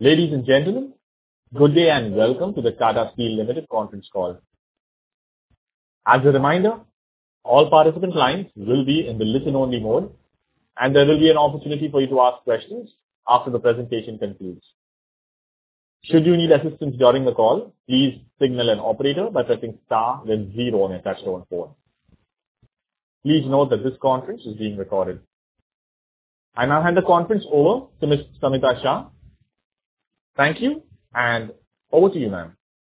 Ladies and gentlemen, good day and welcome to the Tata Steel Limited conference call. As a reminder, all participant lines will be in the listen-only mode, and there will be an opportunity for you to ask questions after the presentation concludes. Should you need assistance during the call, please signal an operator by pressing star then 0 on your touchtone phone. Please note that this conference is being recorded. I now hand the conference over to Ms. Samita Shah. Thank you, and over to you, ma'am.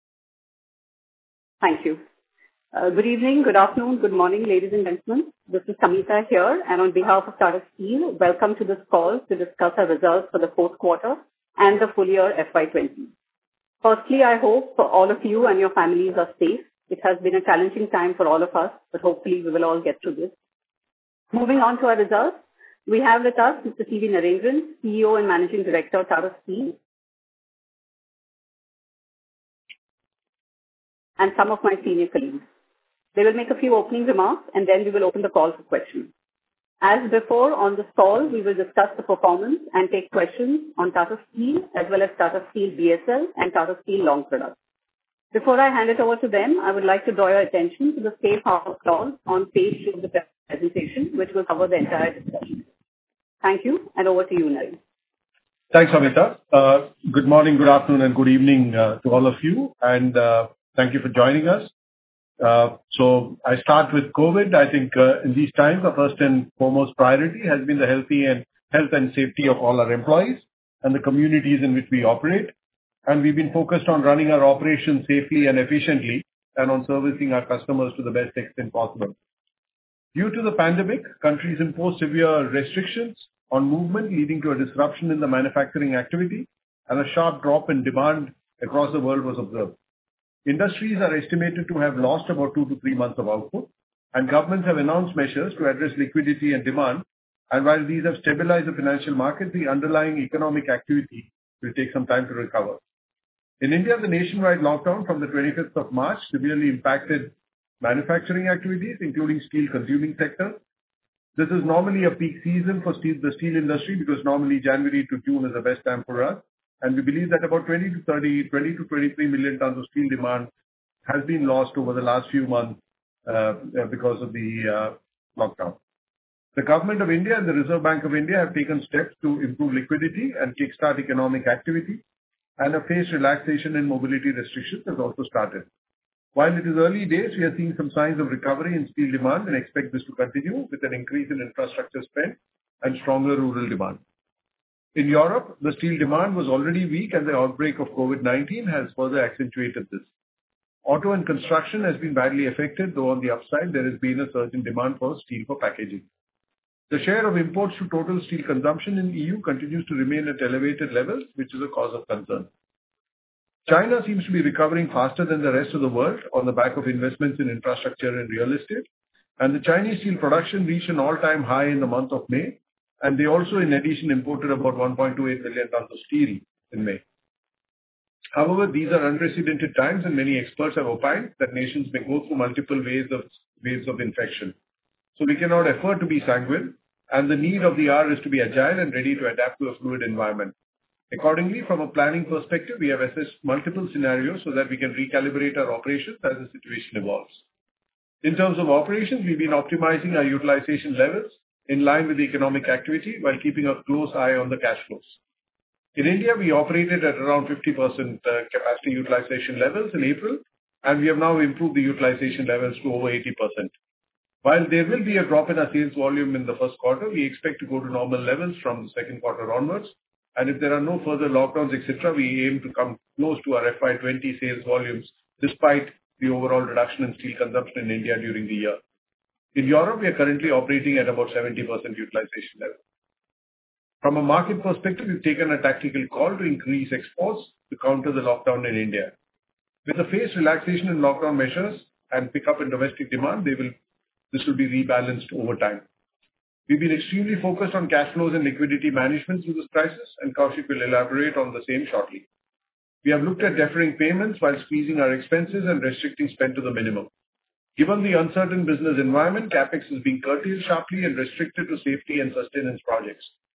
Thank you. Good evening, good afternoon, good morning, ladies and gentlemen. This is Samita here, and on behalf of Tata Steel, welcome to this call to discuss our results for the fourth quarter and the full year FY20. Firstly, I hope all of you and your families are safe. It has been a challenging time for all of us, but hopefully we will all get through this. Moving on to our results, we have with us Mr. T.V. Narendran, CEO and Managing Director of Tata Steel, and some of my senior colleagues. They will make a few opening remarks and then we will open the call for questions. As before, on this call, we will discuss the performance and take questions on Tata Steel as well as Tata Steel BSL and Tata Steel Long Products. Before I hand it over to them, I would like to draw your attention to the safe harbor clause on page 2 of the presentation, which will cover the entire discussion. Thank you, and over to you, Naren. Thanks, Amita. Good morning, good afternoon, and good evening to all of you, and thank you for joining us. So I start with COVID. I think in these times, the first and foremost priority has been the health and safety of all our employees and the communities in which we operate. And we've been focused on running our operations safely and efficiently and on servicing our customers to the best extent possible. Due to the pandemic, countries imposed severe restrictions on movement, leading to a disruption in the manufacturing activity, and a sharp drop in demand across the world was observed. Industries are estimated to have lost about 2 to 3 months of output, and governments have announced measures to address liquidity and demand. And while these have stabilized the financial market, the underlying economic activity will take some time to recover. In India, the nationwide lockdown from the 25th of March severely impacted manufacturing activities, including steel consuming sector. This is normally a peak season for the steel industry because normally January to June is the best time for us. And we believe that about 20 to 23 million tons of steel demand has been lost over the last few months because of the lockdown. The Government of India and the Reserve Bank of India have taken steps to improve liquidity and kickstart economic activity, and a phased relaxation in mobility restrictions has also started. While it is early days, we are seeing some signs of recovery in steel demand and expect this to continue with an increase in infrastructure spend and stronger rural demand. In Europe, the steel demand was already weak and the outbreak of COVID-19 has further accentuated this. Auto and construction has been badly affected, though on the upside there has been a surge in demand for steel for packaging. The share of imports to total steel consumption in EU continues to remain at elevated levels, which is a cause of concern. China seems to be recovering faster than the rest of the world on the back of investments in infrastructure and real estate, and the Chinese steel production reached an all-time high in the month of May. And they also, in addition, imported about 1.28 million tons of steel in May. However, these are unprecedented times, and many experts have opined that nations may go through multiple waves of infection. So we cannot afford to be sanguine, and the need of the hour is to be agile and ready to adapt to a fluid environment. Accordingly, from a planning perspective, we have assessed multiple scenarios so that we can recalibrate our operations as the situation evolves. In terms of operations, we've been optimizing our utilization levels in line with the economic activity while keeping a close eye on the cash flows. In India, we operated at around 50% capacity utilization levels in April, and we have now improved the utilization levels to over 80%. While there will be a drop in our sales volume in the first quarter, we expect to go to normal levels from the second quarter onwards. And if there are no further lockdowns, etc., we aim to come close to our FY20 sales volumes despite the overall reduction in steel consumption in India during the year. In Europe, we are currently operating at about 70% utilization level. From a market perspective, we've taken a tactical call to increase exports to counter the lockdown in India. With the phased relaxation in lockdown measures and pickup in domestic demand, this will be rebalanced over time. We've been extremely focused on cash flows and liquidity management through this crisis, and Kaushik will elaborate on the same shortly. We have looked at deferring payments while squeezing our expenses and restricting spend to the minimum. Given the uncertain business environment, CapEx is being curtailed sharply and restricted to safety and sustenance projects.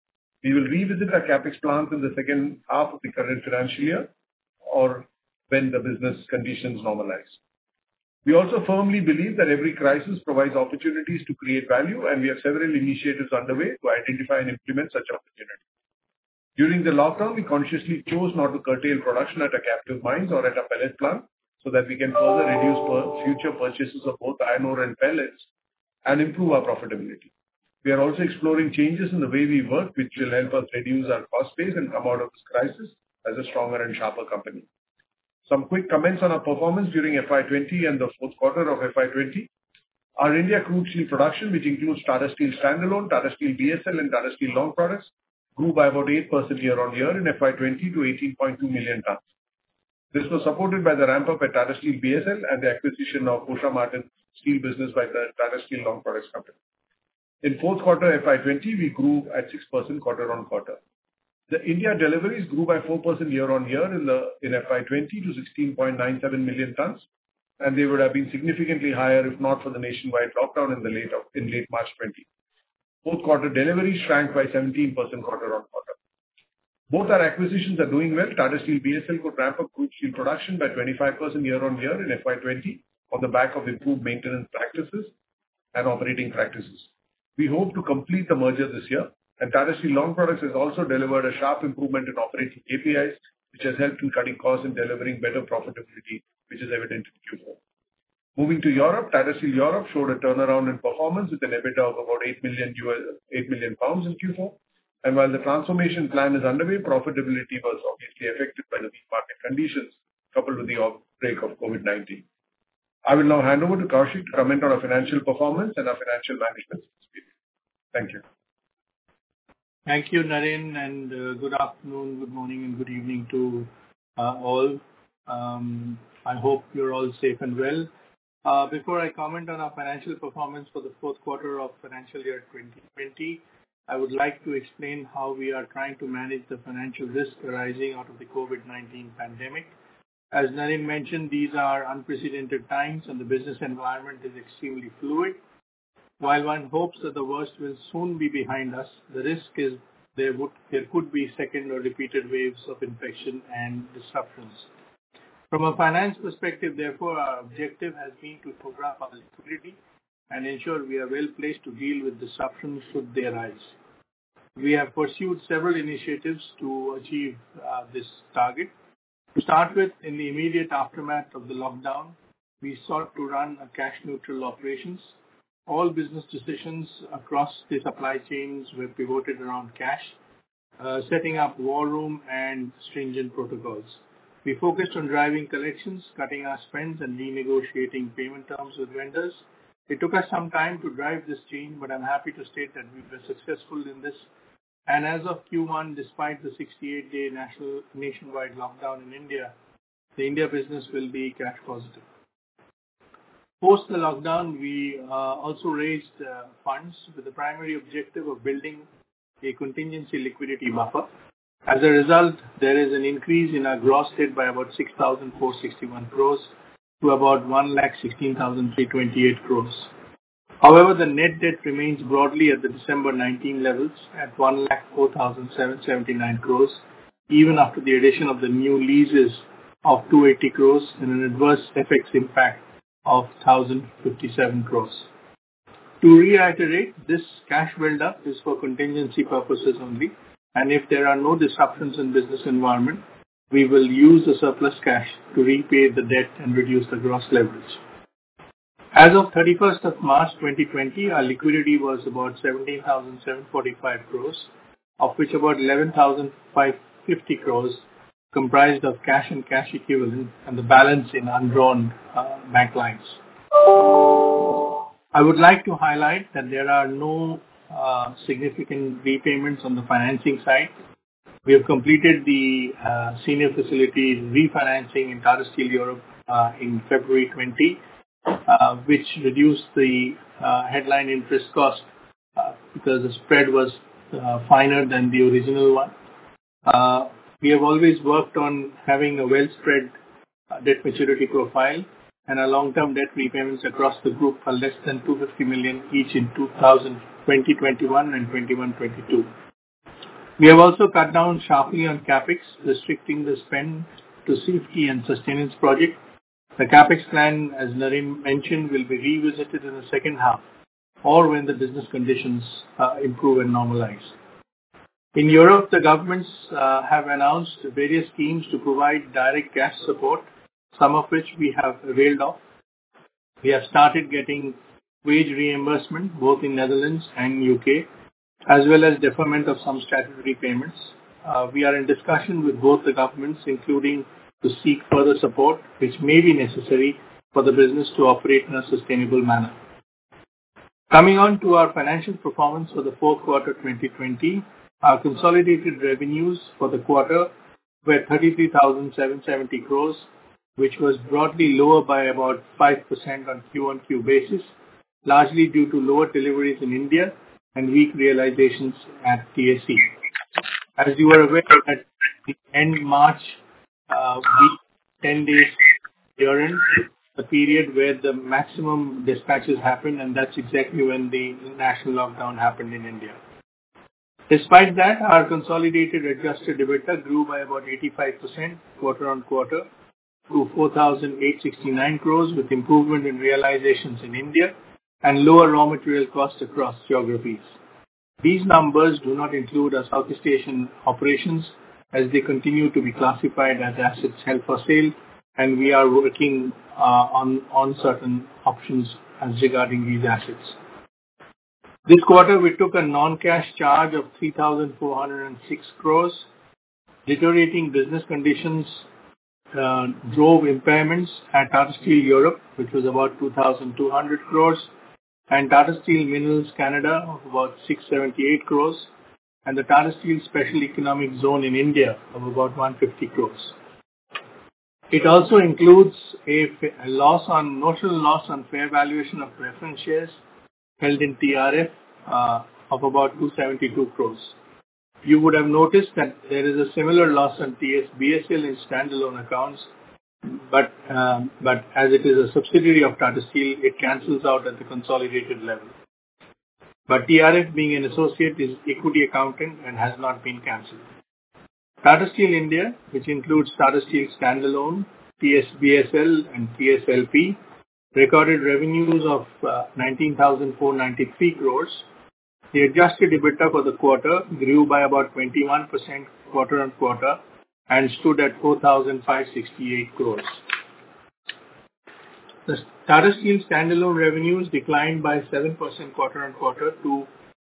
We will revisit our CapEx plans in the second half of the current financial year or when the business conditions normalize. We also firmly believe that every crisis provides opportunities to create value, and we have several initiatives underway to identify and implement such opportunities. During the lockdown, we consciously chose not to curtail production at our captive mines or at our pellet plant so that we can further reduce future purchases of both iron ore and pellets and improve our profitability. We are also exploring changes in the way we work, which will help us reduce our cost base and come out of this crisis as a stronger and sharper company. Some quick comments on our performance during FY20 and the fourth quarter of FY20. Our India crude steel production, which includes Tata Steel Standalone, Tata Steel BSL and Tata Steel Long Products, grew by about 8% year-on-year in FY20 to 18.2 million tons. This was supported by the ramp-up at Tata Steel BSL and the acquisition of Usha Martin steel business by the Tata Steel Long Products company. In fourth quarter FY20, we grew at 6% quarter-on-quarter. The India deliveries grew by 4% year-on-year in FY20 to 16.97 million tons, and they would have been significantly higher if not for the nationwide lockdown in late March 20. Fourth quarter deliveries shrank by 17% quarter-on-quarter. Both our acquisitions are doing well. Tata Steel BSL could ramp up crude steel production by 25% year-on-year in FY20 on the back of improved maintenance practices and operating practices. We hope to complete the merger this year, and Tata Steel Long Products has also delivered a sharp improvement in operating KPIs, which has helped in cutting costs and delivering better profitability, which is evident in Q4. Moving to Europe, Tata Steel Europe showed a turnaround in performance with an EBITDA of about 8 million pounds in Q4. And while the transformation plan is underway, profitability was obviously affected by the weak market conditions coupled with the outbreak of COVID-19. I will now hand over to Koushik to comment on our financial performance and our financial management experience. Thank you. Thank you, Naren, and good afternoon, good morning, and good evening to all. I hope you're all safe and well. Before I comment on our financial performance for the fourth quarter of financial year 2020, I would like to explain how we are trying to manage the financial risk arising out of the COVID-19 pandemic. As Naren mentioned, these are unprecedented times and the business environment is extremely fluid. While one hopes that the worst will soon be behind us, the risk is there could be second or repeated waves of infection and disruptions. From a finance perspective, therefore, our objective has been to program our liquidity and ensure we are well placed to deal with disruptions should they arise. We have pursued several initiatives to achieve this target. To start with, in the immediate aftermath of the lockdown, we sought to run a cash-neutral operations. All business decisions across the supply chains were pivoted around cash, setting up war room and stringent protocols. We focused on driving collections, cutting our spends, and renegotiating payment terms with vendors. It took us some time to drive this change, but I'm happy to state that we were successful in this. And as of Q1, despite the 68-day nationwide lockdown in India, the India business will be cash positive. Post the lockdown, we also raised funds with the primary objective of building a contingency liquidity buffer. As a result, there is an increase in our gross debt by about 6,461 crores to about 1,16,328 crores. However, the net debt remains broadly at the December 19 levels at 1,04,779 crores, even after the addition of the new leases of 280 crores and an adverse FX impact of 1,057 crores. To reiterate, this cash build-up is for contingency purposes only, and if there are no disruptions in business environment, we will use the surplus cash to repay the debt and reduce the gross leverage. As of 31st of March 2020, our liquidity was about 17,745 crores, of which about 11,550 crores comprised of cash and cash equivalent and the balance in undrawn bank lines. I would like to highlight that there are no significant repayments on the financing side. We have completed the senior facility refinancing in Tata Steel Europe in February 20, which reduced the headline interest cost because the spread was finer than the original one. We have always worked on having a well-spread debt maturity profile, and our long-term debt repayments across the group are less than 250 million each in 2021 and 21-22. We have also cut down sharply on CapEx, restricting the spend to safety and sustenance projects. The CapEx plan, as Naren mentioned, will be revisited in the second half or when the business conditions improve and normalize. In Europe, the governments have announced various schemes to provide direct cash support, some of which we have availed of. We have started getting wage reimbursement both in Netherlands and UK, as well as deferment of some statutory payments. We are in discussion with both the governments, including to seek further support, which may be necessary for the business to operate in a sustainable manner. Coming on to our financial performance for the fourth quarter 2020, our consolidated revenues for the quarter were 33,770 crores, which was broadly lower by about 5% on Q-on-Q basis, largely due to lower deliveries in India and weak realizations at TSE. As you are aware, at the end March, 10 days year-end, the period where the maximum dispatches happened, and that's exactly when the national lockdown happened in India. Despite that, our consolidated adjusted EBITDA grew by about 85% quarter-on-quarter to 4,869 crores with improvement in realizations in India and lower raw material costs across geographies. These numbers do not include our Southeast Asian operations as they continue to be classified as assets held for sale, and we are working on certain options as regarding these assets. This quarter, we took a non-cash charge of 3,406 crores. Deteriorating business conditions drove impairments at Tata Steel Europe, which was about 2,200 crores, and Tata Steel Minerals Canada of about 678 crores, and the Tata Steel Special Economic Zone in India of about 150 crores. It also includes a notional loss on fair valuation of preference shares held in TRF of about 272 crores. You would have noticed that there is a similar loss on TSBSL in standalone accounts, but as it is a subsidiary of Tata Steel, it cancels out at the consolidated level. But TRF, being an associate, is equity accounting and has not been cancelled. Tata Steel India, which includes Tata Steel Standalone, TSBSL and TSLP, recorded revenues of 19,493 crores. The adjusted EBITDA for the quarter grew by about 21% quarter-on-quarter and stood at 4,568 crores. The Tata Steel standalone revenues declined by 7% quarter-on-quarter to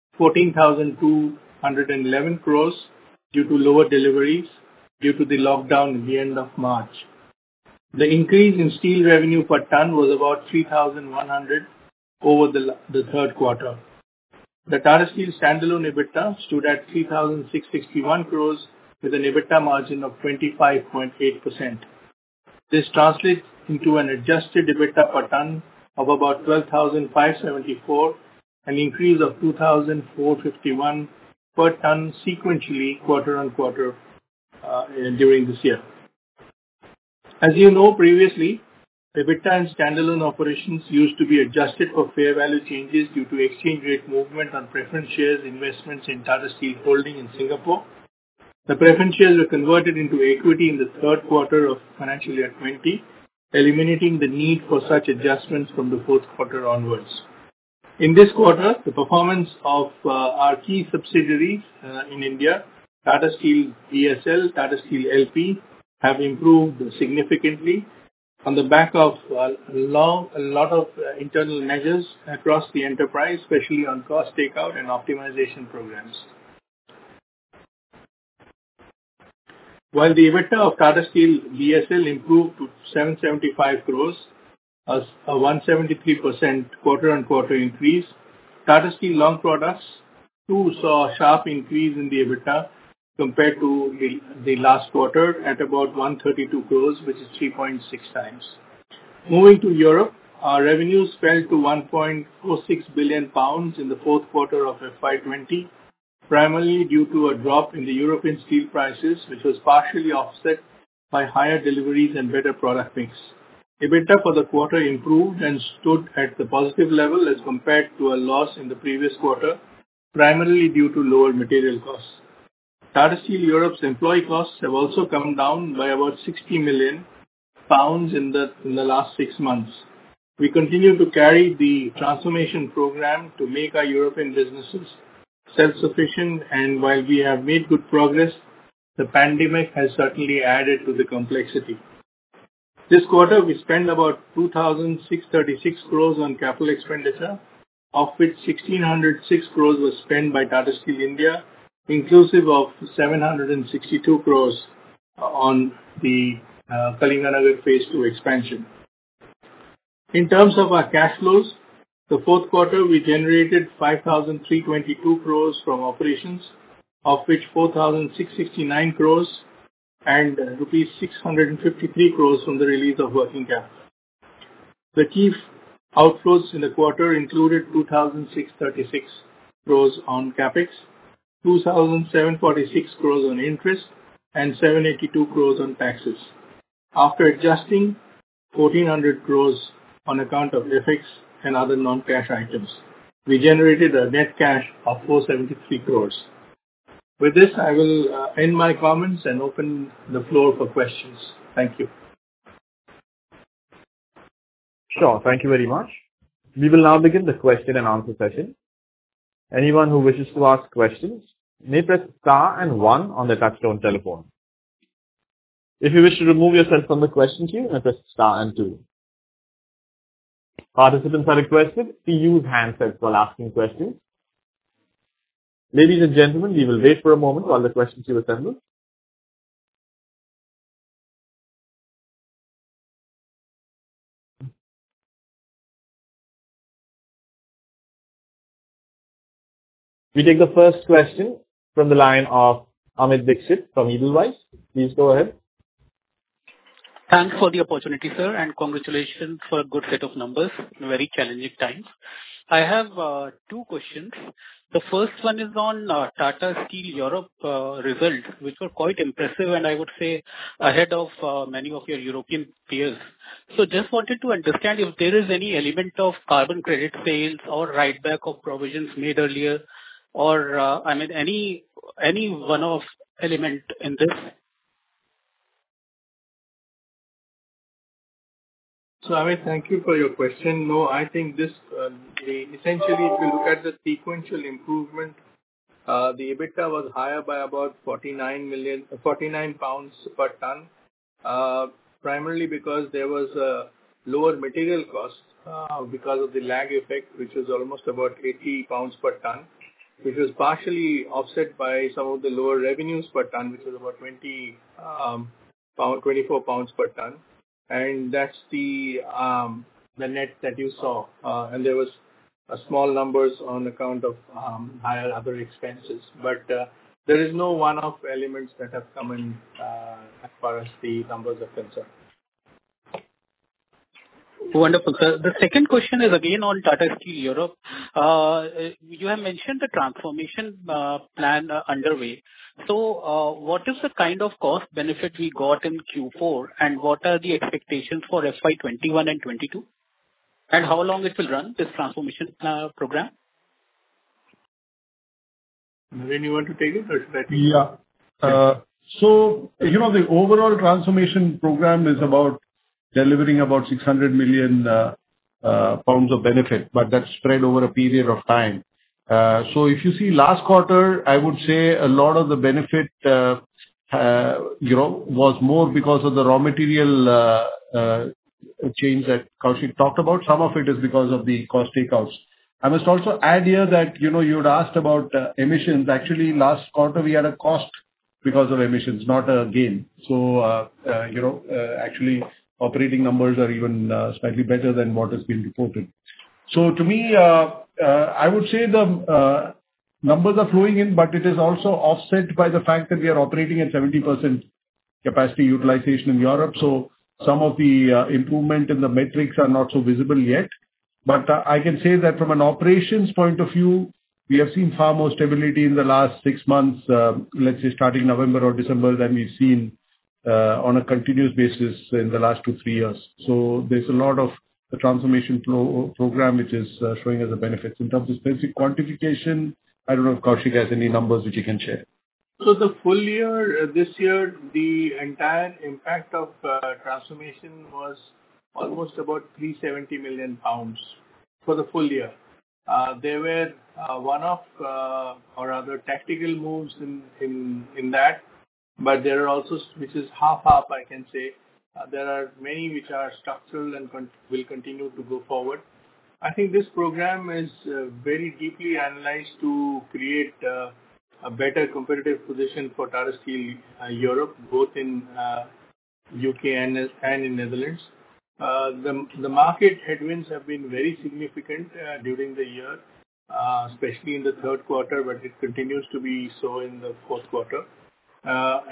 14,211 crores due to lower deliveries due to the lockdown at the end of March. The increase in steel revenue per ton was about 3,100 over the third quarter. The Tata Steel standalone EBITDA stood at 3,661 crores with an EBITDA margin of 25.8%. This translates into an adjusted EBITDA per ton of about 12,574, an increase of 2,451 per ton sequentially quarter-on-quarter during this year. As you know, previously, EBITDA and standalone operations used to be adjusted for fair value changes due to exchange rate movement on preference shares investments in Tata Steel Holding in Singapore. The preference shares were converted into equity in the third quarter of financial year 20, eliminating the need for such adjustments from the fourth quarter onwards. In this quarter, the performance of our key subsidiaries in India, Tata Steel BSL, Tata Steel LP, have improved significantly on the back of a lot of internal measures across the enterprise, especially on cost takeout and optimization programs. While the EBITDA of Tata Steel BSL improved to 775 crores, a 173% quarter-on-quarter increase, Tata Steel Long Products too saw a sharp increase in the EBITDA compared to the last quarter at about 132 crores, which is 3.6 times. Moving to Europe, our revenues fell to £1.46 billion in the fourth quarter of FY20, primarily due to a drop in the European steel prices, which was partially offset by higher deliveries and better product mix. EBITDA for the quarter improved and stood at the positive level as compared to a loss in the previous quarter, primarily due to lower material costs. Tata Steel Europe's employee costs have also come down by about 60 million pounds in the last 6 months. We continue to carry the transformation program to make our European businesses self-sufficient, and while we have made good progress, the pandemic has certainly added to the complexity. This quarter, we spent about 2,636 crores on capital expenditure, of which 1,606 crores was spent by Tata Steel India, inclusive of 762 crores on the Kalinganagar Phase 2 expansion. In terms of our cash flows, the fourth quarter we generated 5,322 crores from operations, of which 4,669 crores and rupees 653 crores from the release of working capital. The key outflows in the quarter included 2,636 crores on capex, 2,746 crores on interest, and 782 crores on taxes. After adjusting 1,400 crores on account of FX and other non-cash items, we generated a net cash of 473 crores. With this, I will end my comments and open the floor for questions. Thank you. Sure. Thank you very much. We will now begin the question and answer session. Anyone who wishes to ask questions may press star and 1 on the touchtone telephone. If you wish to remove yourself from the question queue, you may press star and 2. Participants are requested to use handsets while asking questions. Ladies and gentlemen, we will wait for a moment while the question queue assembles. We take the first question from the line of Amit Dixit from Edelweiss. Please go ahead. Thanks for the opportunity, sir, and congratulations for a good set of numbers in very challenging times. I have 2 questions. The first one is on Tata Steel Europe results, which were quite impressive and I would say ahead of many of your European peers. So just wanted to understand if there is any element of carbon credit sales or write back of provisions made earlier, or any one-off element in this. So, Amit, thank you for your question. No, I think this, essentially, if you look at the sequential improvement, the EBITDA was higher by about 49 pounds per ton, primarily because there was a lower material cost because of the lag effect, which was almost about 80 pounds per ton, which was partially offset by some of the lower revenues per ton, which was about 24 pounds per ton. And that's the net that you saw. And there was small numbers on account of higher other expenses. But there is no one-off elements that have come in as far as the numbers are concerned. Wonderful, sir. The second question is again on Tata Steel Europe. You have mentioned the transformation plan underway. So, what is the kind of cost benefit we got in Q4, and what are the expectations for FY21 and 22? And how long it will run, this transformation program? Naren, you want to take it, or should I take it? Yeah. So, the overall transformation program is about delivering about 600 million pounds of benefit, but that's spread over a period of time. So if you see last quarter, I would say a lot of the benefit, was more because of the raw material change that Koushik talked about. Some of it is because of the cost takeouts. I must also add here that, you had asked about emissions. Actually, last quarter we had a cost because of emissions, not a gain. So, actually operating numbers are even slightly better than what has been reported. So to me, I would say the numbers are flowing in, but it is also offset by the fact that we are operating at 70% capacity utilization in Europe. So some of the improvement in the metrics are not so visible yet. But I can say that from an operations point of view, we have seen far more stability in the last 6 months, let's say starting November or December, than we've seen on a continuous basis in the last 2-3 years. So there's a lot of the transformation program which is showing us the benefits. In terms of specific quantification, I don't know if Koushik has any numbers which he can share. So the full year, this year, the entire impact of transformation was almost about 370 million pounds for the full year. There were one-off or rather tactical moves in that, but there are also, which is half, I can say. There are many which are structural and will continue to go forward. I think this program is very deeply analyzed to create a better competitive position for Tata Steel Europe, both in UK and in Netherlands. The market headwinds have been very significant during the year, especially in the third quarter, but it continues to be so in the fourth quarter. But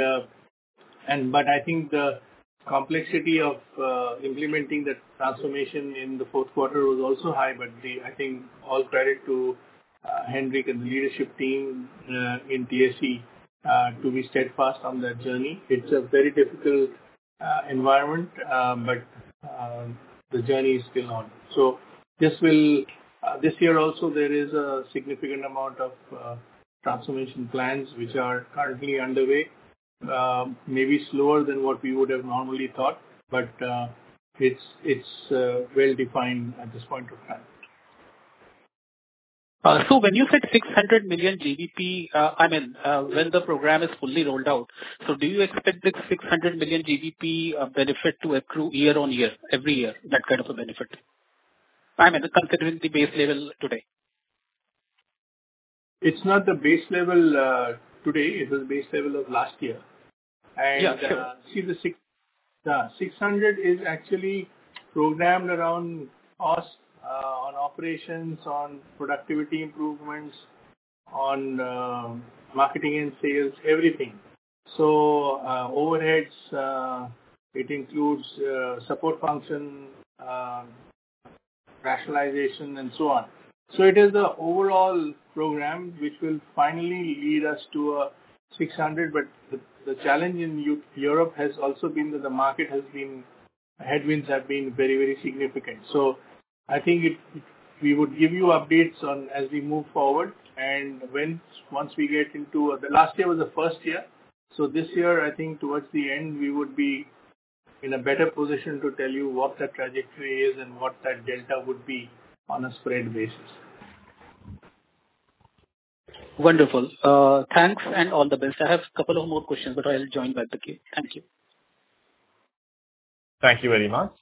I think the complexity of implementing the transformation in the fourth quarter was also high. But I think all credit to Henrik and the leadership team in TSE to be steadfast on that journey. It's a very difficult environment, but the journey is still on. So this year also there is a significant amount of transformation plans which are currently underway. Maybe slower than what we would have normally thought, but it's well defined at this point of time. So when you said 600 million GBP, when the program is fully rolled out, so do you expect this 600 million GBP benefit to accrue year on year, every year, that kind of a benefit? Considering the base level today. It's not the base level today, it was base level of last year. And yeah, sure. See, the 600 is actually programmed around cost, on operations, on productivity improvements, on marketing and sales, everything. So overheads, it includes support function, rationalization, and so on. So it is the overall program which will finally lead us to a 600, but the challenge in Europe has also been that the market has been, headwinds have been very, very significant. So I think we would give you updates on as we move forward, and once we get into the last year was the first year. So this year, I think towards the end, we would be in a better position to tell you what that trajectory is and what that delta would be on a spread basis. Wonderful. Thanks and all the best. I have a couple of more questions, but I'll join back the queue. Thank you. Thank you very much.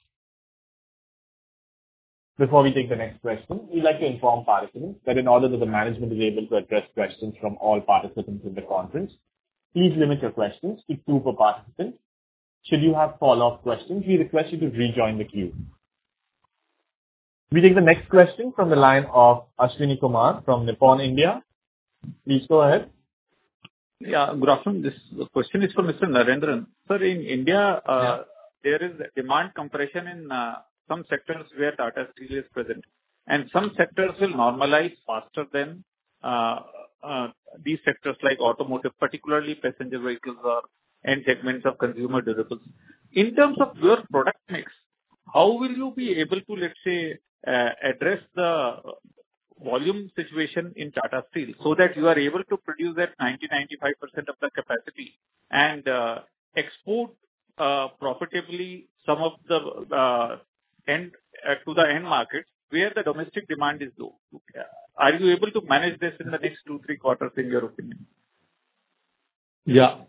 Before we take the next question, we'd like to inform participants that in order that the management is able to address questions from all participants in the conference, please limit your questions to 2 per participant. Should you have follow-up questions, we request you to rejoin the queue. We take the next question from the line of Ashwini Kumar from Nippon India. Please go ahead. Yeah, good afternoon. This question is for Mr. Narendran. Sir, in India, there is demand compression in some sectors where Tata Steel is present, and some sectors will normalize faster than these sectors like automotive, particularly passenger vehicles or end segments of consumer durables. In terms of your product mix, how will you be able to, let's say, address the volume situation in Tata Steel so that you are able to produce at 90-95% of the capacity and export profitably some of the end to the end market where the domestic demand is low? Are you able to manage this in the next 2-3 quarters, in your opinion? Yeah.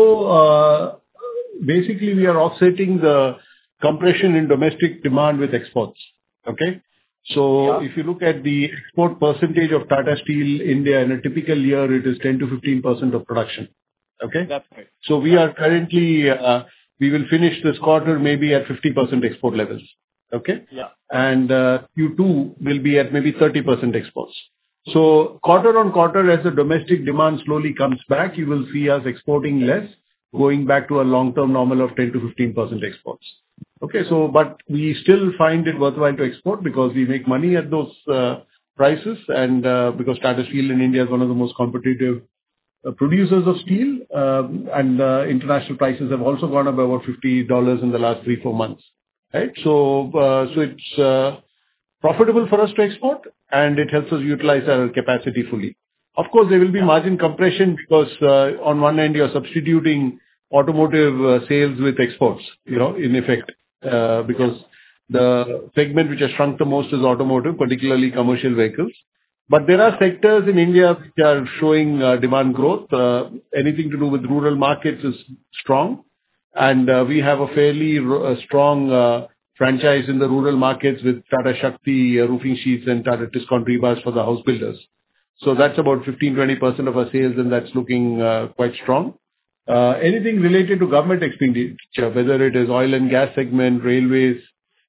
So basically, we are offsetting the compression in domestic demand with exports. Okay. So if you look at the export percentage of Tata Steel India in a typical year, it is 10-15% of production. Okay. That's right. So we are currently, we will finish this quarter maybe at 50% export levels. Okay. Yeah. And Q2 will be at maybe 30% exports. So quarter on quarter, as the domestic demand slowly comes back, you will see us exporting less, going back to a long-term normal of 10-15% exports. Okay. So, but we still find it worthwhile to export because we make money at those prices, and because Tata Steel in India is one of the most competitive producers of steel, and international prices have also gone up by about $50 in the last 3-4 months. Right. So, it's profitable for us to export, and it helps us utilize our capacity fully. Of course, there will be margin compression because on one end, you're substituting automotive sales with exports, in effect, because the segment which has shrunk the most is automotive, particularly commercial vehicles. But there are sectors in India which are showing demand growth. Anything to do with rural markets is strong, and we have a fairly strong franchise in the rural markets with Tata Shakti roofing sheets and Tata Tiscon rebars for the house builders. So that's about 15-20% of our sales, and that's looking quite strong. Anything related to government expenditure, whether it is oil and gas segment, railways,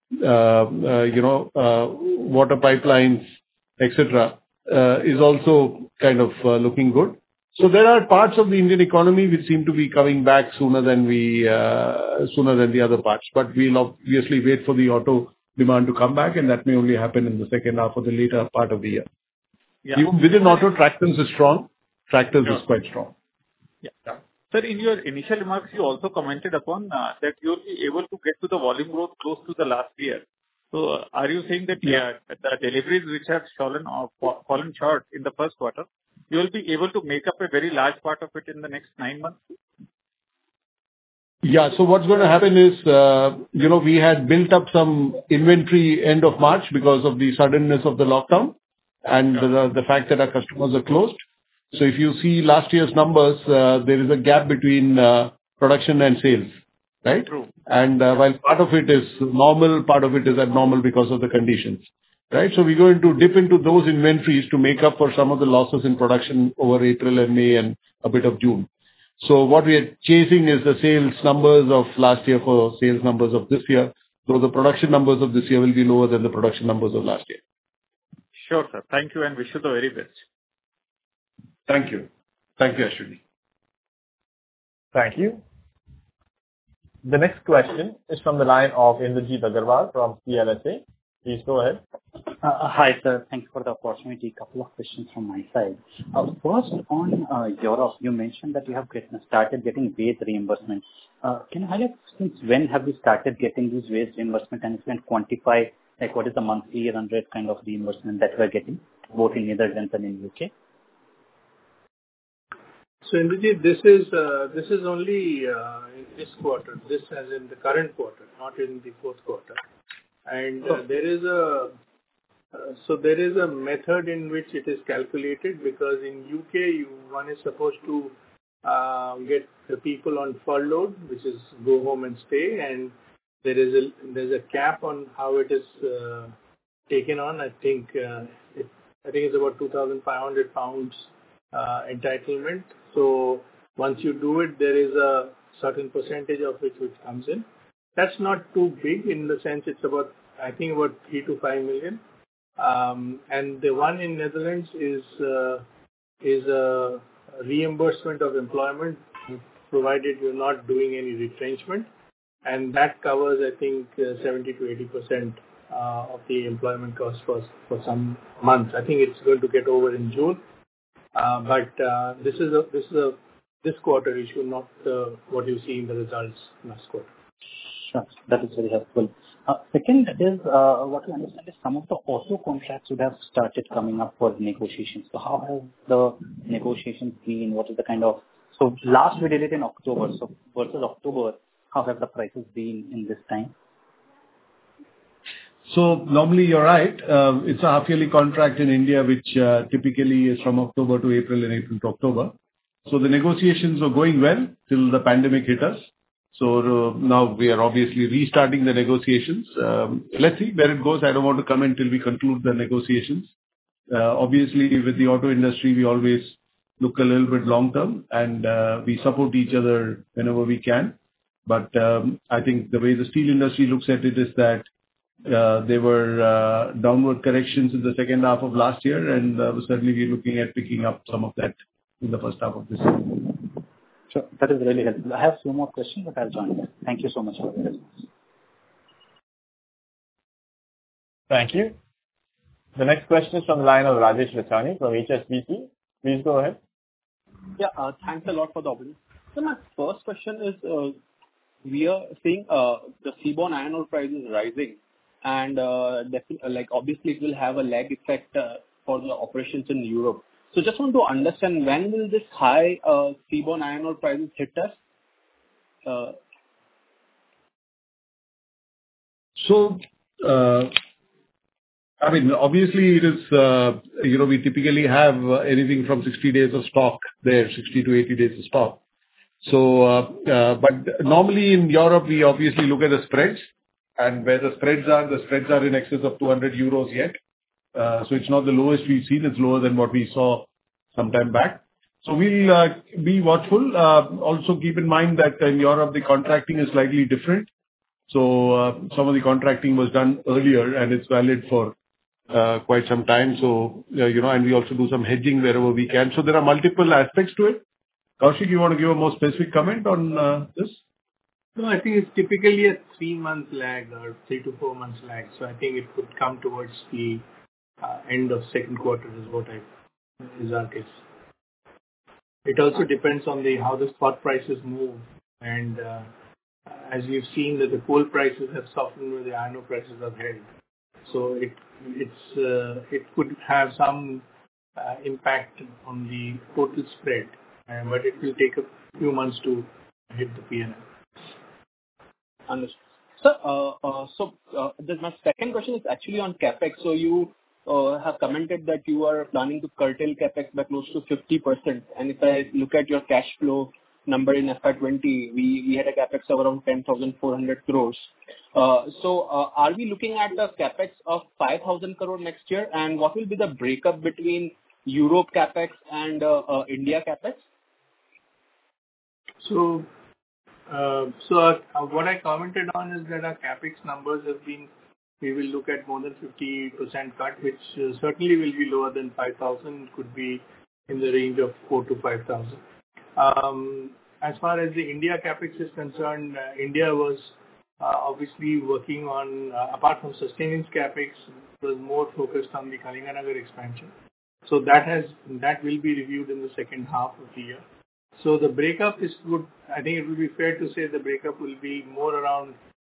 water pipelines, etc., is also kind of looking good. So there are parts of the Indian economy which seem to be coming back sooner than the other parts. But we'll obviously wait for the auto demand to come back, and that may only happen in the second half or the later part of the year. Yeah. Even within auto, tractors is strong. Tractors is quite strong. Yeah. Sir, in your initial remarks, you also commented upon that you'll be able to get to the volume growth close to the last year. So are you saying that the deliveries which have fallen short in the first quarter, you will be able to make up a very large part of it in the next 9 months? Yeah. So what's going to happen is, we had built up some inventory end of March because of the suddenness of the lockdown and the fact that our customers are closed. So if you see last year's numbers, there is a gap between production and sales, right? True. And while part of it is normal, part of it is abnormal because of the conditions, right? So we're going to dip into those inventories to make up for some of the losses in production over April and May and a bit of June. So what we are chasing is the sales numbers of last year for sales numbers of this year, though the production numbers of this year will be lower than the production numbers of last year. Sure, sir. Thank you and wish you the very best. Thank you. Thank you, Ashwini. Thank you. The next question is from the line of Indrajit Agarwal from CLSA. Please go ahead. Hi, sir. Thanks for the opportunity. A couple of questions from my side. First, on Europe, you mentioned that you have started getting wage reimbursements. Can you highlight since when have you started getting these wage reimbursement, and if you can quantify like what is the monthly run rate kind of reimbursement that we are getting both in Netherlands and in UK? So Indrajit, this is only in this quarter. This as in the current quarter, not in the fourth quarter. And there is a method in which it is calculated, because in UK one is supposed to get the people on furlough, which is go home and stay, and there's a cap on how it is taken on. I think it's about £2,500 entitlement. So once you do it, there is a certain percentage of which comes in. That's not too big in the sense it's about 3 to 5 million. And the one in Netherlands is a reimbursement of employment, provided you're not doing any retrenchment, and that covers 70 to 80% of the employment cost for some months. I think it's going to get over in June, but this is this quarter issue, not what you see in the results last quarter. Sure, that is very helpful. Second is what we understand is some of the auto contracts would have started coming up for negotiations. So how have the negotiations been? What is the kind of, so last we did it in October, so versus October, how have the prices been in this time? So normally you're right. It's a half-yearly contract in India, which typically is from October to April and April to October. So the negotiations were going well till the pandemic hit us. So now we are obviously restarting the negotiations. Let's see where it goes. I don't want to comment till we conclude the negotiations. Obviously, with the auto industry, we always look a little bit long term, and we support each other whenever we can. But I think the way the steel industry looks at it is that there were downward corrections in the second half of last year, and certainly we're looking at picking up some of that in the first half of this year. Sure, that is really helpful. I have few more questions, but I'll join you. Thank you so much for the response. Thank you. The next question is from the line of Rajesh Rachani from HSBC. Please go ahead. Yeah, thanks a lot for the opportunity. So my first question is, we are seeing the seaborne iron ore prices rising, and obviously it will have a lag effect for the operations in Europe. So just want to understand when will this high seaborne iron ore prices hit us? So, I mean, obviously it is, we typically have anything from 60 days of stock there, 60 to 80 days of stock. So, but normally in Europe, we obviously look at the spreads, and where the spreads are in excess of 200 euros yet. So it's not the lowest we've seen. It's lower than what we saw some time back. So we'll be watchful. Also keep in mind that in Europe, the contracting is slightly different. So, some of the contracting was done earlier, and it's valid for quite some time. So, and we also do some hedging wherever we can. So there are multiple aspects to it. Kaushik, you want to give a more specific comment on this? No, I think it's typically a 3-month lag or 3 to 4 months lag. So I think it could come towards the end of second quarter is our guess. It also depends on how the spot prices move, and as we've seen that the coal prices have softened where the iron ore prices have held. So it could have some impact on the total spread, but it will take a few months to hit the P&L. Understood. So, my second question is actually on capex. So you have commented that you are planning to curtail capex by close to 50%. And if I look at your cash flow number in FY20, we had a capex of around 10,400 crores. So are we looking at a capex of 5,000 crore next year? And what will be the breakup between Europe capex and India capex? So what I commented on is that our capex numbers have been, we will look at more than 50% cut, which certainly will be lower than 5,000, could be in the range of 4 to 5,000. As far as the India capex is concerned, India was obviously working on, apart from sustaining capex, was more focused on the Kalinganagar expansion. So that will be reviewed in the second half of the year. So the breakup is good. I think it will be fair to say the breakup will be more around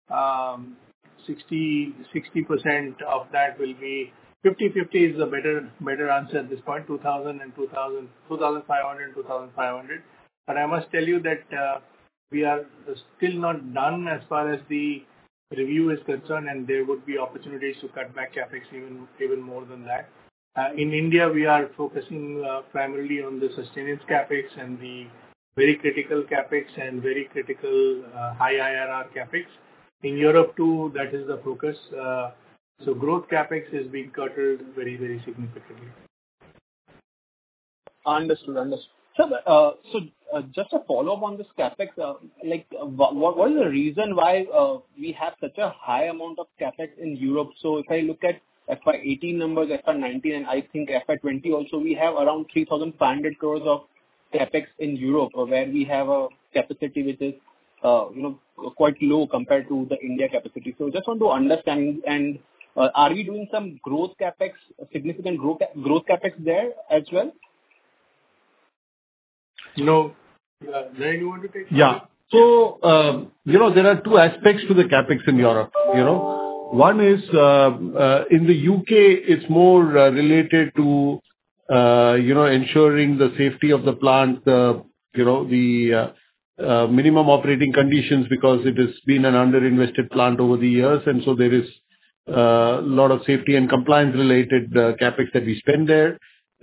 60% of that will be 50-50 is a better answer at this point, 2,000 and 2,000, 2,500 and 2,500. But I must tell you that we are still not done as far as the review is concerned, and there would be opportunities to cut back capex even more than that. In India, we are focusing primarily on the sustenance capex and the very critical capex and very critical high IRR capex. In Europe too, that is the focus. So growth capex is being curtailed very, very significantly. Understood. So, just a follow-up on this capex, what is the reason why we have such a high amount of capex in Europe? So if I look at FY18 numbers, FY19, and I think FY20 also, we have around 3,500 crores of capex in Europe, where we have a capacity which is, quite low compared to the India capacity. So just want to understand, and are we doing some growth capex, significant growth capex there as well? No. Naren, you want to take? Yeah. So, there are two aspects to the capex in Europe. One is, in the UK, it's more related to, ensuring the safety of the plant, the minimum operating conditions, because it has been an underinvested plant over the years. And so there is a lot of safety and compliance related capex that we spend there.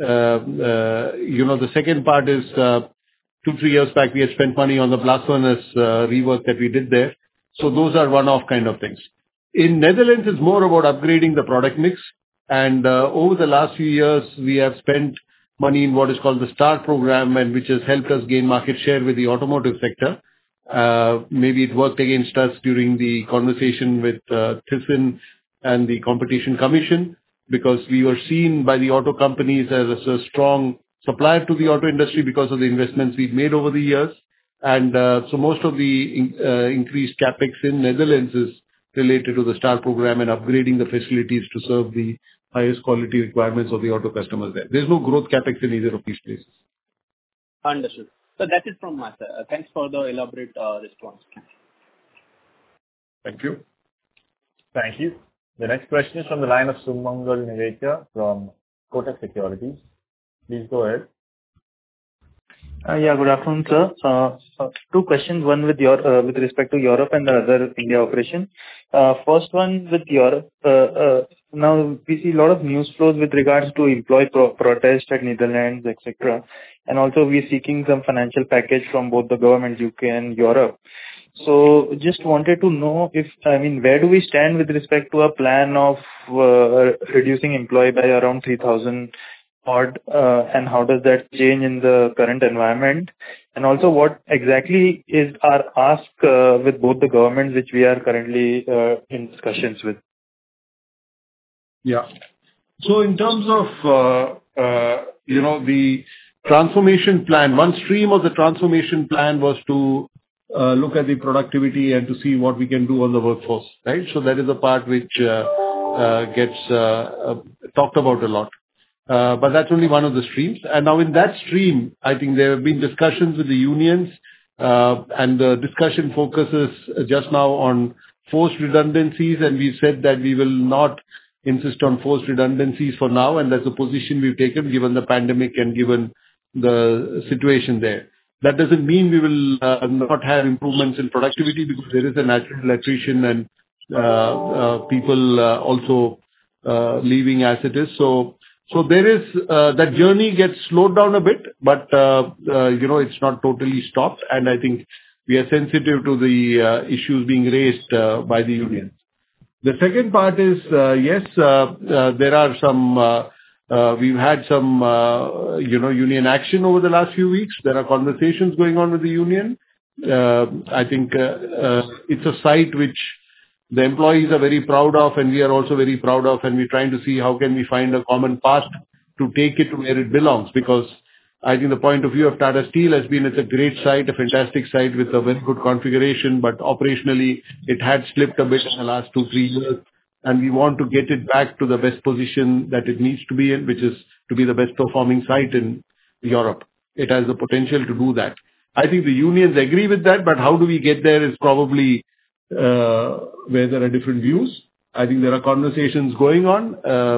The second part is, 2-3 years back, we had spent money on the blast furnace rework that we did there. So those are one-off kind of things. In Netherlands, it's more about upgrading the product mix. And over the last few years, we have spent money in what is called the STAR program, and which has helped us gain market share with the automotive sector. Maybe it worked against us during the conversation with Thyssen and the Competition Commission, because we were seen by the auto companies as a strong supplier to the auto industry because of the investments we've made over the years. And so most of the increased capex in Netherlands is related to the STAR program and upgrading the facilities to serve the highest quality requirements of the auto customers there. There's no growth capex in either of these places. Understood. So that's it from my side. Thanks for the elaborate response. Thank you. Thank you. The next question is from the line of Sumangal Nevatia from Kotak Securities. Please go ahead. Yeah, good afternoon, sir. Two questions, one with respect to Europe and the other India operation. First one with Europe. Now we see a lot of news flows with regards to employee protest at Netherlands, etc. And also we're seeking some financial package from both the government, UK and Europe. So just wanted to know where do we stand with respect to a plan of reducing employee by around 3,000 odd, and how does that change in the current environment? And also what exactly is our ask with both the governments which we are currently in discussions with? Yeah. So in terms of, the transformation plan, one stream of the transformation plan was to look at the productivity and to see what we can do on the workforce, right? So that is a part which gets talked about a lot. But that's only one of the streams. And now in that stream, I think there have been discussions with the unions, and the discussion focuses just now on forced redundancies, and we've said that we will not insist on forced redundancies for now, and that's a position we've taken given the pandemic and given the situation there. That doesn't mean we will not have improvements in productivity, because there is a natural attrition and people also leaving as it is. So there is that journey gets slowed down a bit, but it's not totally stopped, and I think we are sensitive to the issues being raised by the unions. The second part is yes, there are some. We've had some union action over the last few weeks. There are conversations going on with the union. I think it's a site which the employees are very proud of, and we are also very proud of, and we're trying to see how can we find a common path to take it to where it belongs. Because I think the point of view of Tata Steel has been it's a great site, a fantastic site with a very good configuration, but operationally it had slipped a bit in the last 2-3 years, and we want to get it back to the best position that it needs to be in, which is to be the best performing site in Europe. It has the potential to do that. I think the unions agree with that, but how do we get there is probably where there are different views. I think there are conversations going on,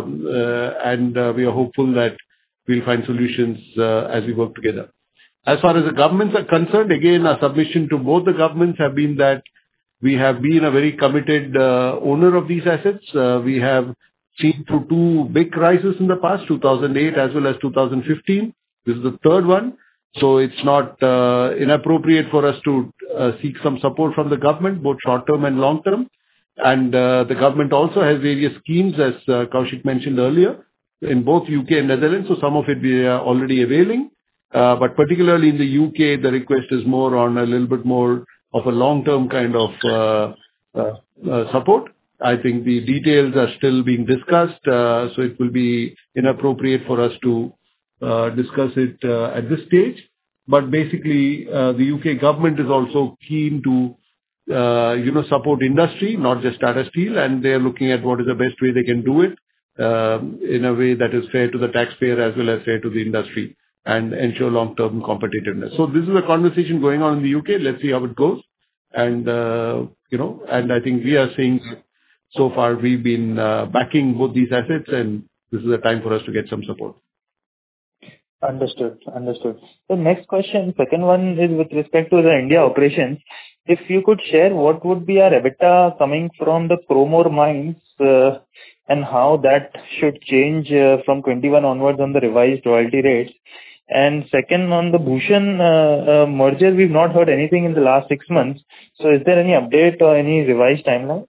and we are hopeful that we'll find solutions as we work together. As far as the governments are concerned, again, our submission to both the governments have been that we have been a very committed owner of these assets. We have seen through 2 big crises in the past, 2008 as well as 2015. This is the third one. So it's not inappropriate for us to seek some support from the government, both short-term and long-term. And the government also has various schemes, as Koushik mentioned earlier, in both UK and Netherlands. So some of it we are already availing. But particularly in the UK, the request is more on a little bit more of a long-term kind of support. I think the details are still being discussed, so it will be inappropriate for us to discuss it at this stage. But basically, the UK government is also keen to, support industry, not just Tata Steel, and they are looking at what is the best way they can do it in a way that is fair to the taxpayer as well as fair to the industry and ensure long-term competitiveness. So this is a conversation going on in the UK. Let's see how it goes. And, and I think we are seeing so far we've been backing both these assets, and this is a time for us to get some support. Understood. The next question, second one, is with respect to the India operations. If you could share what would be our EBITDA coming from the chrome ore mines, and how that should change from 21 onwards on the revised royalty rates. And second, on the Bhushan merger, we've not heard anything in the last 6 months. So is there any update or any revised timeline?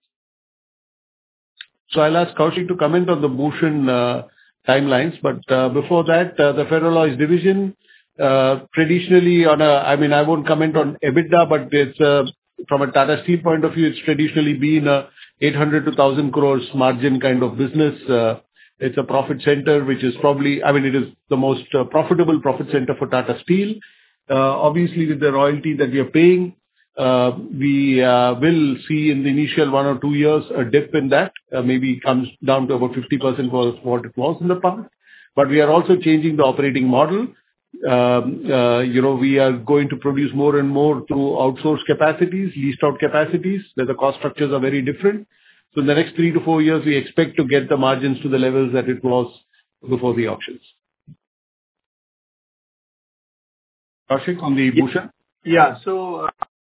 So I'll ask Koushik to comment on the Bhushan timelines, but before that, the Ferroalloys division, traditionally I won't comment on EBITDA, but it's from a Tata Steel point of view, it's traditionally been a 800 to 1,000 crores margin kind of business. It's a profit center, which is probably, it is the most profitable profit center for Tata Steel. Obviously, with the royalty that we are paying, we will see in the initial 1 or 2 years a dip in that. Maybe it comes down to about 50% was what it was in the past. But we are also changing the operating model. We are going to produce more and more through outsourced capacities, leased out capacities, where the cost structures are very different. So in the next 3 to 4 years, we expect to get the margins to the levels that it was before the auctions. Kaushik, on the Bhushan? Yeah. So,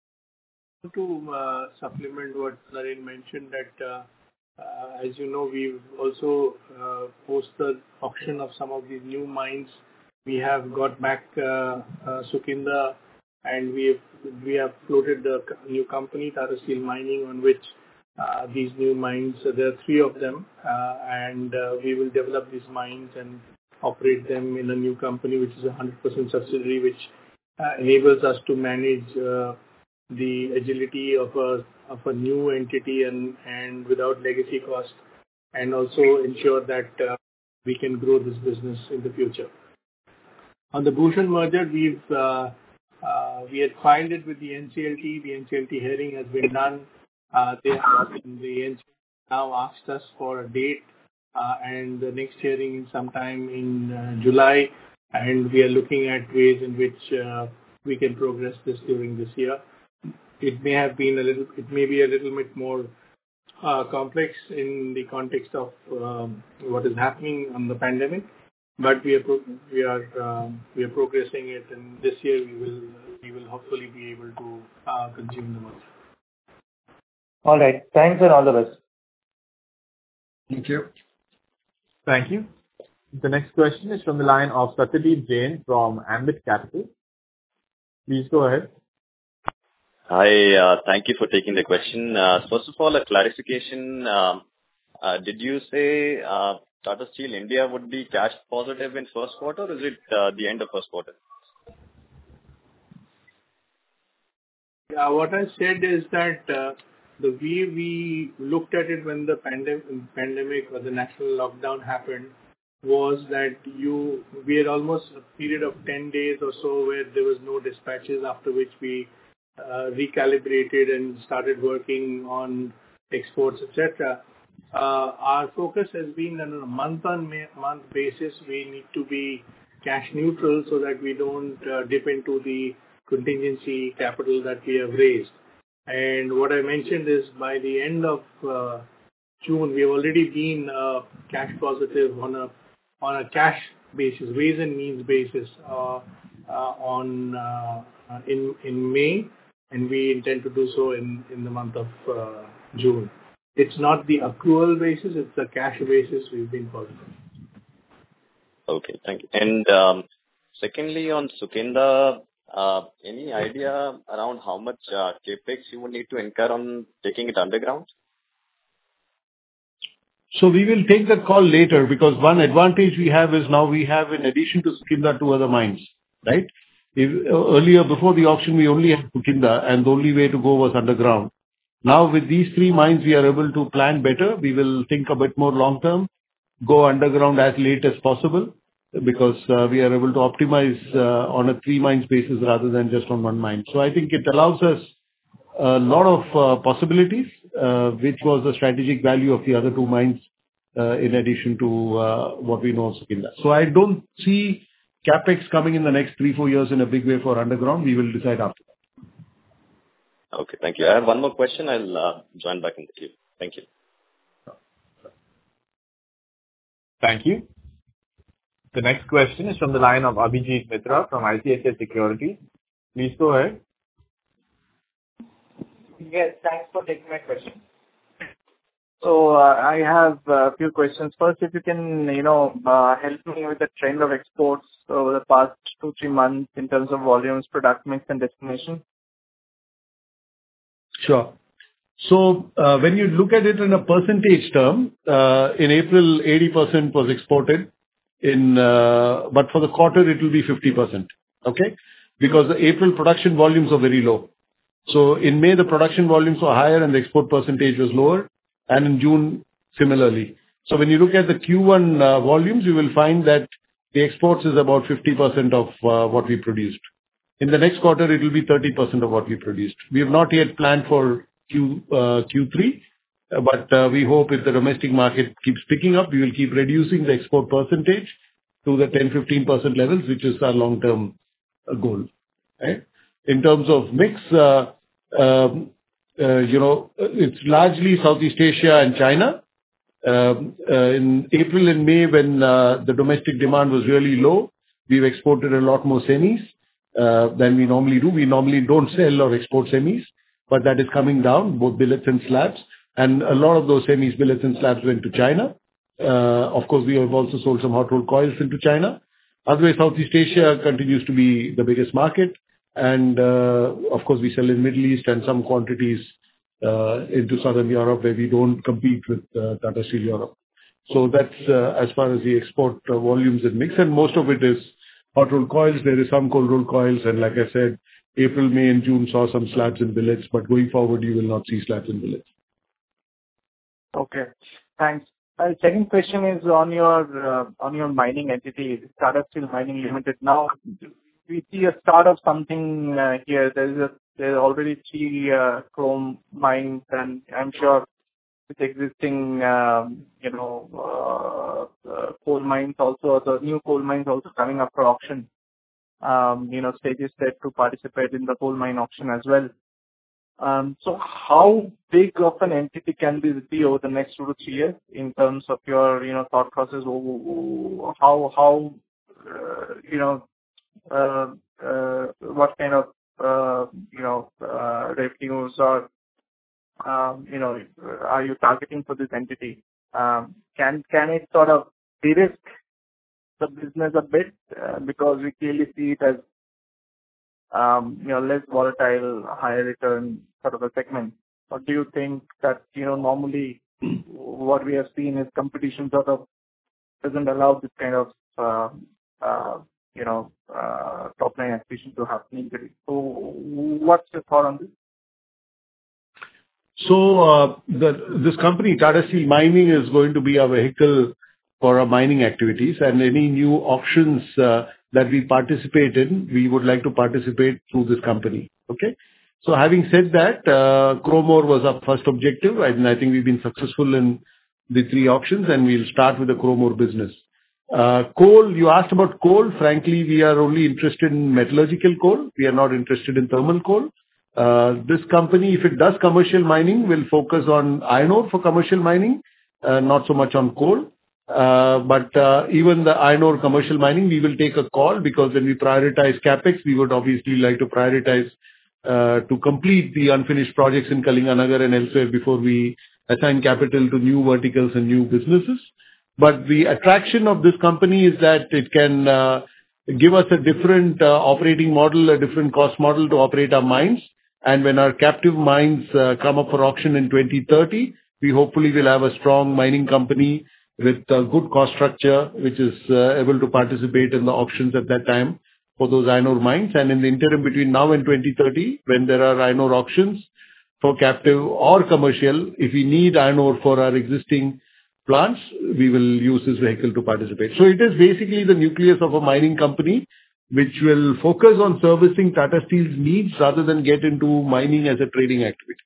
to supplement what Naren mentioned, that as you know, we've also post the auction of some of these new mines. We have got back Sukinda, and we have floated the new company, Tata Steel Mining, on which these new mines, there are 3 of them, and we will develop these mines and operate them in a new company, which is a 100% subsidiary, which enables us to manage the agility of a new entity and without legacy cost, and also ensure that we can grow this business in the future. On the Bhushan merger, we had filed it with the NCLT. The NCLT hearing has been done. The NCLT now asked us for a date, and the next hearing is sometime in July, and we are looking at ways in which we can progress this during this year. It may be a little bit more complex in the context of what is happening on the pandemic, but we are progressing it, and this year we will hopefully be able to consume the merger. All right. Thanks and all the best. Thank you. Thank you. The next question is from the line of Satyadeep Jain from Ambit Capital. Please go ahead. Hi, thank you for taking the question. First of all, a clarification. Did you say Tata Steel India would be cash positive in first quarter, or is it the end of first quarter? Yeah, what I said is that the way we looked at it when the pandemic or the national lockdown happened was that we had almost a period of 10 days or so where there was no dispatches, after which we recalibrated and started working on exports, etc. Our focus has been on a month-on-month basis. We need to be cash neutral so that we don't dip into the contingency capital that we have raised. And what I mentioned is by the end of June, we have already been cash positive on a cash basis, ways and means basis in May, and we intend to do so in the month of June. It's not the accrual basis, it's the cash basis we've been positive. Okay, thank you. And secondly, on Sukinda, any idea around how much capex you would need to incur on taking it underground? So we will take that call later, because one advantage we have is now we have, in addition to Sukinda, 2 other mines, right? Earlier, before the auction, we only had Sukinda, and the only way to go was underground. Now, with these 3 mines, we are able to plan better. We will think a bit more long term, go underground as late as possible, because we are able to optimize on a 3 mines basis rather than just on 1 mine. So I think it allows us a lot of possibilities, which was the strategic value of the other 2 mines, in addition to what we know of Sukinda. So I don't see capex coming in the next 3-4 years in a big way for underground. We will decide after that. Okay, thank you. I have one more question. I'll join back in the queue. Thank you. Thank you. The next question is from the line of Abhijit Mitra from ICICI Securities. Please go ahead. Yes, thanks for taking my question. So I have a few questions. First, if you can, help me with the trend of exports over the past 2-3 months in terms of volumes, product mix, and destination. Sure. So when you look at it in a percentage term, in April, 80% was exported. But for the quarter, it will be 50%. Okay? Because the April production volumes are very low. So in May, the production volumes were higher and the export percentage was lower. And in June, similarly. So when you look at the Q1 volumes, you will find that the exports is about 50% of what we produced. In the next quarter, it will be 30% of what we produced. We have not yet planned for Q3, but we hope if the domestic market keeps picking up, we will keep reducing the export percentage to the 10-15% levels, which is our long-term goal. Right? In terms of mix, it's largely Southeast Asia and China. In April and May, when the domestic demand was really low, we've exported a lot more semis. than we normally do. We normally don't sell or export semis, but that is coming down, both billets and slabs. And a lot of those semis, billets and slabs went to China. Of course, we have also sold some hot rolled coils into China. Otherwise, Southeast Asia continues to be the biggest market. And of course, we sell in Middle East and some quantities into Southern Europe where we don't compete with Tata Steel Europe. So that's as far as the export volumes and mix. And most of it is hot rolled coils. There is some cold rolled coils. And like I said, April, May and June saw some slabs and billets. But going forward, you will not see slabs and billets. Okay, thanks. Second question is on your mining entity, Tata Steel Mining Limited. Now, we see a start of something here. There are already 3 chrome mines, and I'm sure with existing, coal mines also, the new coal mines also coming up for auction. Stages set to participate in the coal mine auction as well. So how big of an entity can this be over the next 2 to 3 years in terms of your, thought process? What kind of, revenues or, are you targeting for this entity? Can it sort of de-risk the business a bit? Because we clearly see it as, less volatile, higher return sort of a segment. Or do you think that, normally what we have seen is competition sort of doesn't allow this kind of, top line acquisition to happen? So what's your thought on this? So this company, Tata Steel Mining, is going to be a vehicle for our mining activities, and any new auctions that we participate in, we would like to participate through this company. Okay. So having said that, chrome ore was our first objective, and I think we've been successful in the 3 auctions, and we'll start with the chrome ore business. Coal, you asked about coal. Frankly, we are only interested in metallurgical coal. We are not interested in thermal coal. This company, if it does commercial mining, will focus on iron ore for commercial mining, not so much on coal. But even the iron ore commercial mining, we will take a call, because when we prioritize capex, we would obviously like to prioritize to complete the unfinished projects in Kalinganagar and elsewhere before we assign capital to new verticals and new businesses. But the attraction of this company is that it can give us a different operating model, a different cost model to operate our mines. And when our captive mines come up for auction in 2030, we hopefully will have a strong mining company with a good cost structure, which is able to participate in the auctions at that time for those iron ore mines. And in the interim between now and 2030, when there are iron ore auctions for captive or commercial, if we need iron ore for our existing plants, we will use this vehicle to participate. So it is basically the nucleus of a mining company, which will focus on servicing Tata Steel's needs rather than get into mining as a trading activity.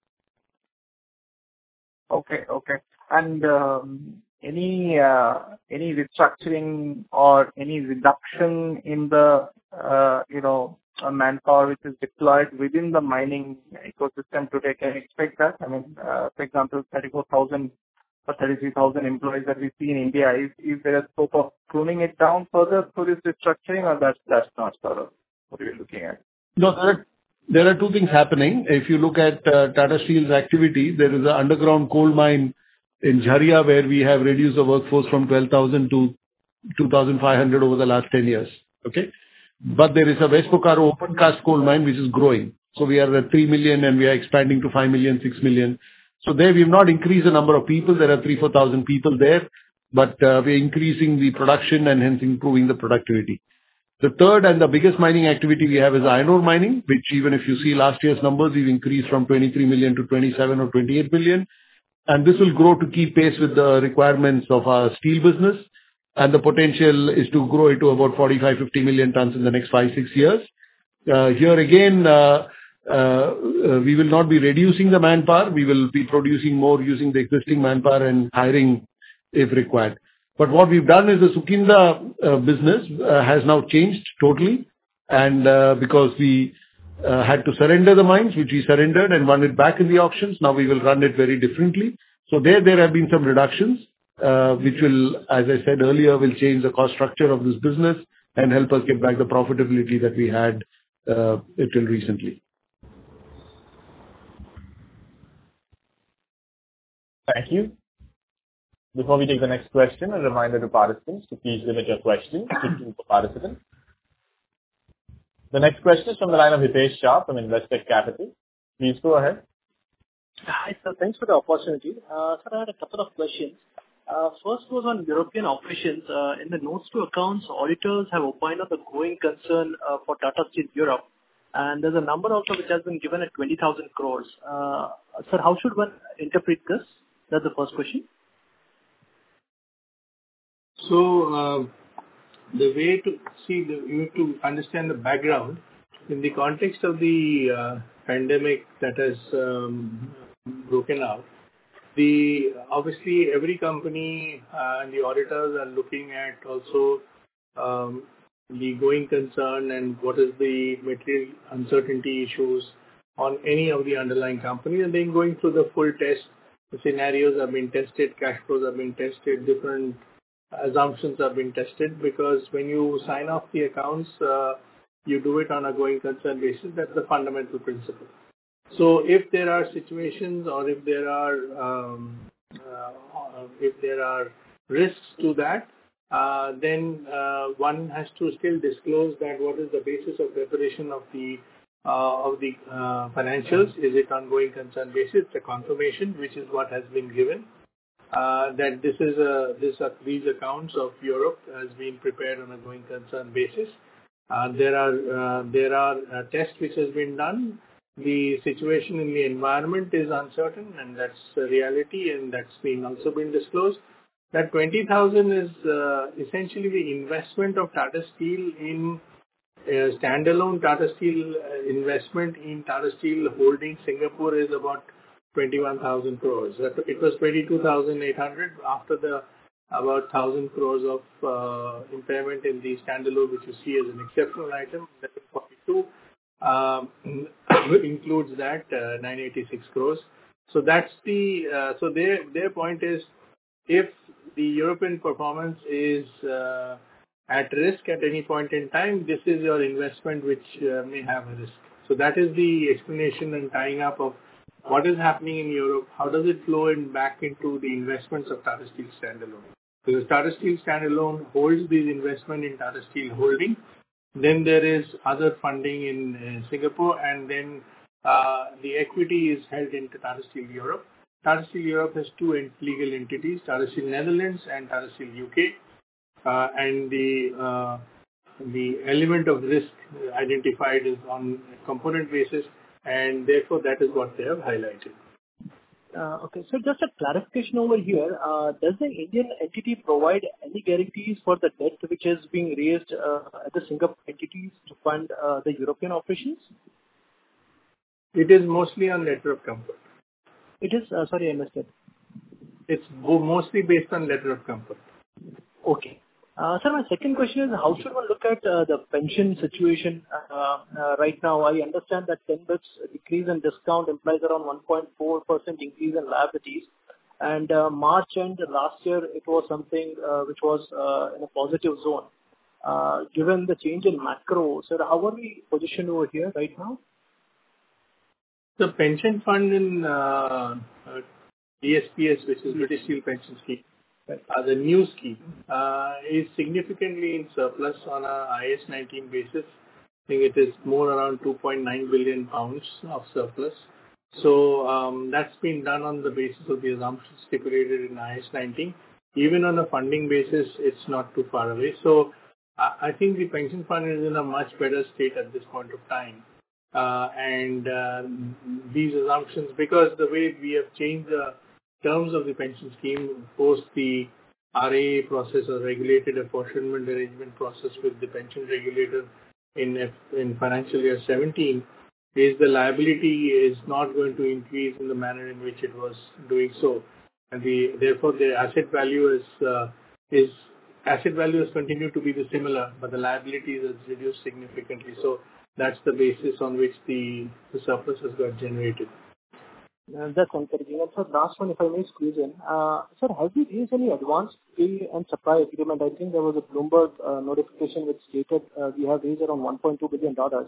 Okay. And any restructuring or any reduction in the manpower which is deployed within the mining ecosystem today? Can you expect that? I mean, for example, 34,000 or 33,000 employees that we see in India. Is there a scope of pruning it down further through this restructuring, or that's not sort of what we're looking at? No, there are 2 things happening. If you look at Tata Steel's activity, there is an underground coal mine in Jharia where we have reduced the workforce from 12,000 to 2,500 over the last 10 years. Okay. But there is a West Bokaro open cast coal mine which is growing. So we are at 3 million and we are expanding to 5 million, 6 million. So there we have not increased the number of people. There are 3,000-4,000 people there, but we're increasing the production and hence improving the productivity. The third and the biggest mining activity we have is iron ore mining, which even if you see last year's numbers, we've increased from 23 million to 27 or 28 million. And this will grow to keep pace with the requirements of our steel business. And the potential is to grow it to about 45-50 million tons in the next 5-6 years. Here again, we will not be reducing the manpower. We will be producing more using the existing manpower and hiring if required. But what we've done is the Sukinda business has now changed totally. And because we had to surrender the mines, which we surrendered and won it back in the auctions, now we will run it very differently. So there have been some reductions, which will, as I said earlier, will change the cost structure of this business and help us get back the profitability that we had till recently. Thank you. Before we take the next question, a reminder to participants to please limit your questions to 2 per participant. The next question is from the line of Hitesh Shah from Investec Capital. Please go ahead. Hi, sir. Thanks for the opportunity. Sir, I had a couple of questions. First was on European operations. In the notes to accounts, auditors have opined on the going concern for Tata Steel Europe, and there's a number also which has been given at 20,000 crores. Sir, how should one interpret this? That's the first question. So, the way to see, you have to understand the background in the context of the pandemic that has broken out. Obviously every company and the auditors are looking at also the going concern and what is the material uncertainty issues on any of the underlying companies, and then going through the full test. The scenarios have been tested, cash flows have been tested, different assumptions have been tested, because when you sign off the accounts, you do it on a going concern basis. That's the fundamental principle. So if there are situations or if there are risks to that, then one has to still disclose that what is the basis of preparation of the financials. Is it on going concern basis? The confirmation, which is what has been given, that these accounts of Europe has been prepared on a going concern basis. There are tests which has been done. The situation in the environment is uncertain, and that's the reality, and that's also been disclosed. That 20,000 is essentially the investment of Tata Steel in standalone Tata Steel investment in Tata Steel Holdings Singapore is about 21,000 crores. It was 22,800 after the about 1,000 crores of impairment in the standalone, which you see as an exceptional item. That is 42. Includes that 986 crores. So that's so their point is, if the European performance is at risk at any point in time, this is your investment which may have a risk. So that is the explanation and tying up of what is happening in Europe. How does it flow back into the investments of Tata Steel standalone? Because Tata Steel standalone holds these investment in Tata Steel Holding. Then there is other funding in Singapore, and then the equity is held into Tata Steel Europe. Tata Steel Europe has 2 legal entities, Tata Steel Netherlands and Tata Steel UK. And the element of risk identified is on a component basis, and therefore that is what they have highlighted. Okay, so just a clarification over here. Does the Indian entity provide any guarantees for the debt which is being raised at the Singapore entities to fund the European operations? It is mostly on letter of comfort. It is, sorry, I missed it. It's mostly based on letter of comfort. Okay. Sir, my second question is, how should one look at the pension situation right now? I understand that 10 bits decrease in discount implies around 1.4% increase in liabilities. And March end last year, it was something which was in a positive zone. Given the change in macro, sir, how are we positioned over here right now? The pension fund in DSPS, which is British Steel Pension Scheme, the new scheme, is significantly in surplus on a IAS 19 basis. I think it is more around 2.9 billion pounds of surplus. So that's been done on the basis of the assumptions stipulated in IAS 19. Even on a funding basis, it's not too far away. So I think the pension fund is in a much better state at this point of time. These assumptions, because the way we have changed the terms of the pension scheme post the RAA process or regulated apportionment arrangement process with the pension regulator in financial year 17, is the liability is not going to increase in the manner in which it was doing so, and therefore the asset value has continued to be the similar, but the liabilities has reduced significantly. So that's the basis on which the surplus has got generated. That's encouraging. And sir, last one, if I may squeeze in. Sir, have you raised any advance pay and supply agreement? I think there was a Bloomberg notification which stated we have raised around $1.2 billion.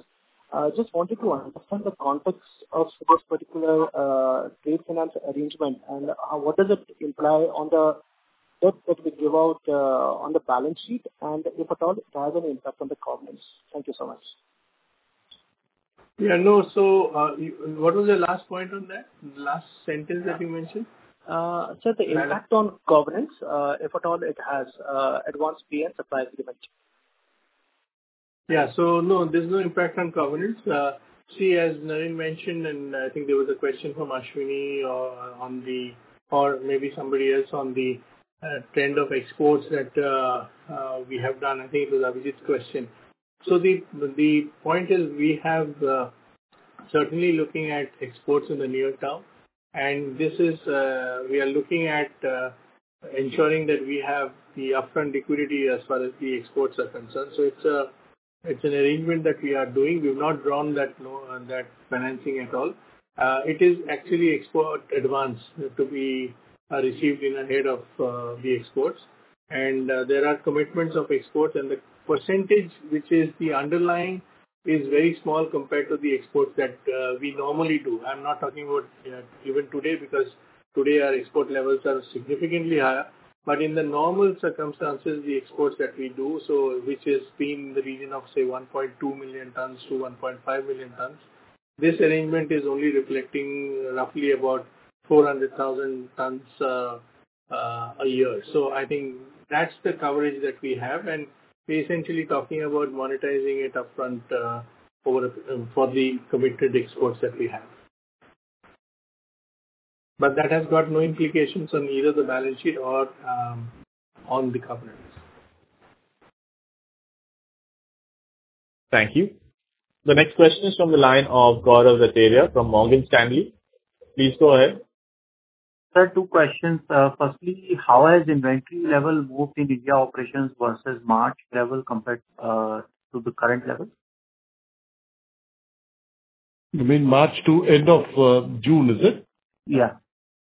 Just wanted to understand the context of this particular trade finance arrangement and what does it imply on the debt that we give out on the balance sheet, and if at all it has any impact on the covenants. Thank you so much. Yeah, no. So, what was the last point on that? The last sentence that you mentioned? Sir, the impact on covenants, if at all it has, advance pay and supply agreement. Yeah. So, no, there's no impact on covenants. See, as Naren mentioned, and I think there was a question from Ashwini or maybe somebody else on the trend of exports that we have done. I think it was Abhijit's question. So the point is we have certainly looking at exports in the near term, and this is we are looking at ensuring that we have the upfront liquidity as far as the exports are concerned. So it's an arrangement that we are doing. We've not drawn that financing at all. It is actually export advance to be received in ahead of the exports, and there are commitments of exports, and the percentage which is the underlying is very small compared to the exports that we normally do. I'm not talking about even today, because today our export levels are significantly higher. But in the normal circumstances, the exports that we do, so which has been in the region of say 1.2 million tons to 1.5 million tons, this arrangement is only reflecting roughly about 400,000 tons a year. So I think that's the coverage that we have, and we're essentially talking about monetizing it upfront for the committed exports that we have. But that has got no implications on either the balance sheet or on the covenants. Thank you. The next question is from the line of Gaurav Rateria from Morgan Stanley. Please go ahead. Sir, two questions. Firstly, how has inventory level moved in India operations versus March level compared to the current level? You mean March to end of June, is it? Yeah.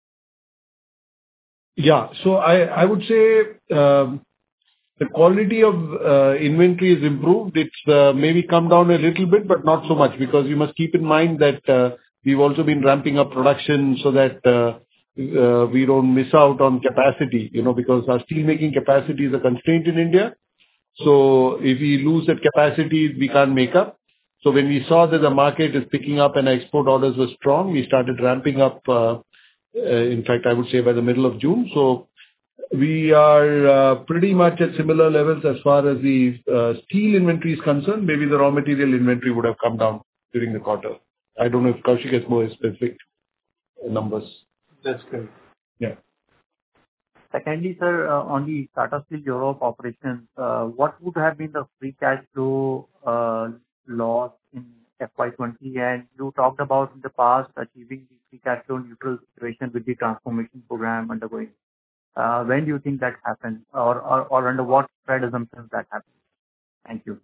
Yeah. So I would say the quality of inventory is improved. It's maybe come down a little bit, but not so much, because you must keep in mind that we've also been ramping up production so that we don't miss out on capacity, because our steel making capacity is a constraint in India. So if we lose that capacity, we can't make up. So when we saw that the market is picking up and export orders were strong, we started ramping up. In fact, I would say by the middle of June. So we are pretty much at similar levels as far as the steel inventory is concerned. Maybe the raw material inventory would have come down during the quarter. I don't know if Kaushik has more specific numbers. That's correct. Yeah. Secondly, sir, on the Tata Steel Europe operations, what would have been the free cash flow loss in FY20? And you talked about in the past achieving the free cash flow neutral situation with the transformation program undergoing. When do you think that happens, or under what spread assumptions that happens? Thank you.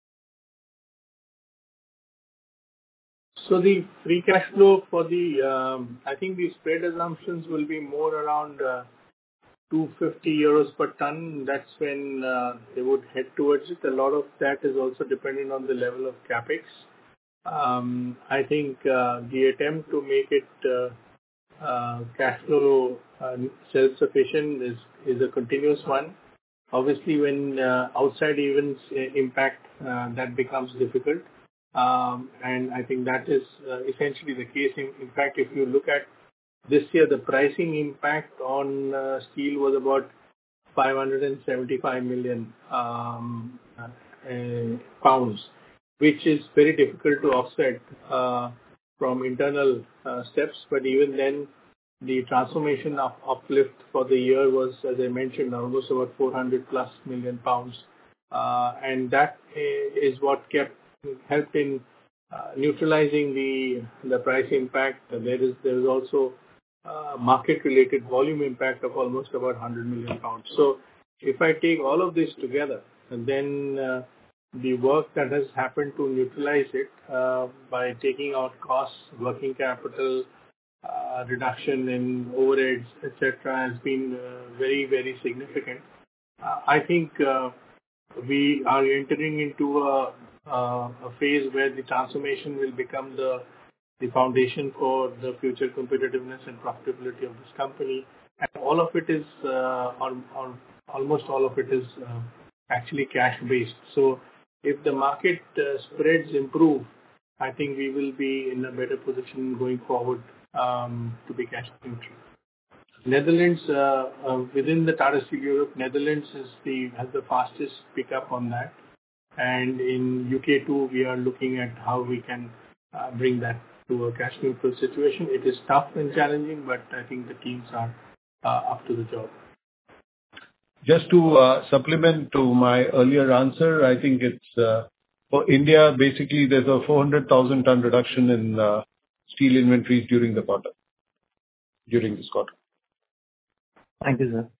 So the free cash flow for I think the spread assumptions will be more around 250 euros per ton. That's when they would head towards it. A lot of that is also dependent on the level of capex. I think the attempt to make it cash flow self-sufficient is a continuous one. Obviously, when outside events impact, that becomes difficult. And I think that is essentially the case. In fact, if you look at this year, the pricing impact on steel was about 575 million pounds, which is very difficult to offset from internal steps. But even then, the transformation uplift for the year was, as I mentioned, almost about 400 plus million pounds. And that is what helped in neutralizing the price impact. There is also market-related volume impact of almost about 100 million pounds. So if I take all of this together, and then the work that has happened to neutralize it by taking out costs, working capital, reduction in overheads, etc., has been very, very significant. I think we are entering into a a phase where the transformation will become the foundation for the future competitiveness and profitability of this company. And all of it is, almost all of it is actually cash based. So if the market spreads improve, I think we will be in a better position going forward to be cash neutral. Netherlands, within the Tata Steel Europe, Netherlands has the fastest pickup on that. And in UK too, we are looking at how we can bring that to a cash neutral situation. It is tough and challenging, but I think the teams are up to the job. Just to supplement to my earlier answer, I think it's for India, basically there's a 400,000 ton reduction in steel inventories during this quarter. Thank you, sir.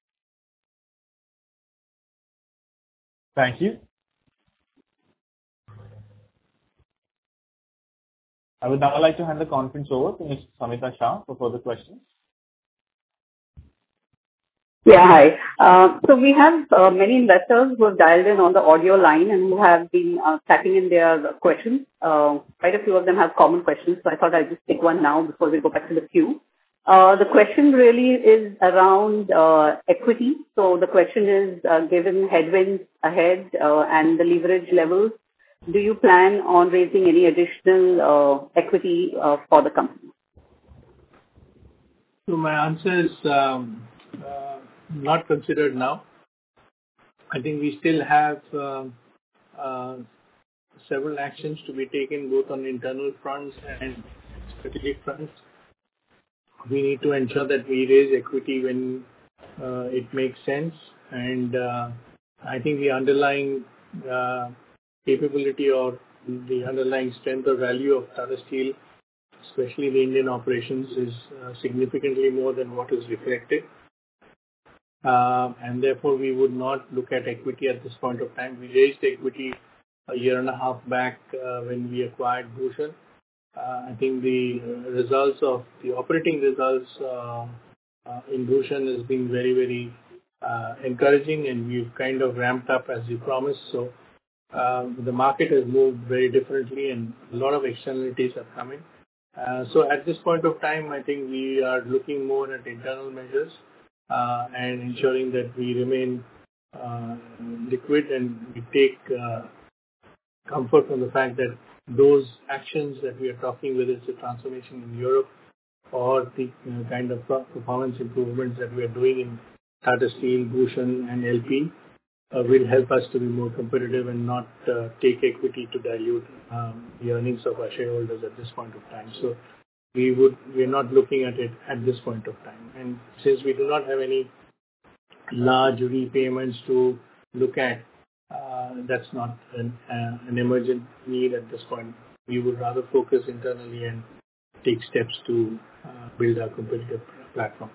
Thank you. I would now like to hand the conference over to Ms. Samita Shah for further questions. Yeah, hi. So we have many investors who have dialed in on the audio line and who have been typing in their questions. Quite a few of them have common questions, so I thought I'd just take one now before we go back to the queue. The question really is around equity. So the question is, given headwinds ahead and the leverage levels, do you plan on raising any additional equity for the company? So my answer is not considered now. I think we still have several actions to be taken both on internal fronts and strategic fronts. We need to ensure that we raise equity when it makes sense, and I think the underlying capability or the underlying strength or value of Tata Steel, especially the Indian operations, is significantly more than what is reflected. And therefore, we would not look at equity at this point of time. We raised equity a year and a half back when we acquired Bhushan. I think the results of the operating results in Bhushan has been very, very encouraging, and we've kind of ramped up as we promised. So the market has moved very differently, and a lot of externalities are coming. So at this point of time, I think we are looking more at internal measures and ensuring that we remain liquid, and we take comfort from the fact that those actions that we are talking, whether it's the transformation in Europe or the kind of performance improvements that we are doing in Tata Steel, Bhushan and LP, will help us to be more competitive and not take equity to dilute the earnings of our shareholders at this point of time. So we are not looking at it at this point of time. And since we do not have any large repayments to look at, that's not an emergent need at this point. We would rather focus internally and take steps to build our competitive platform.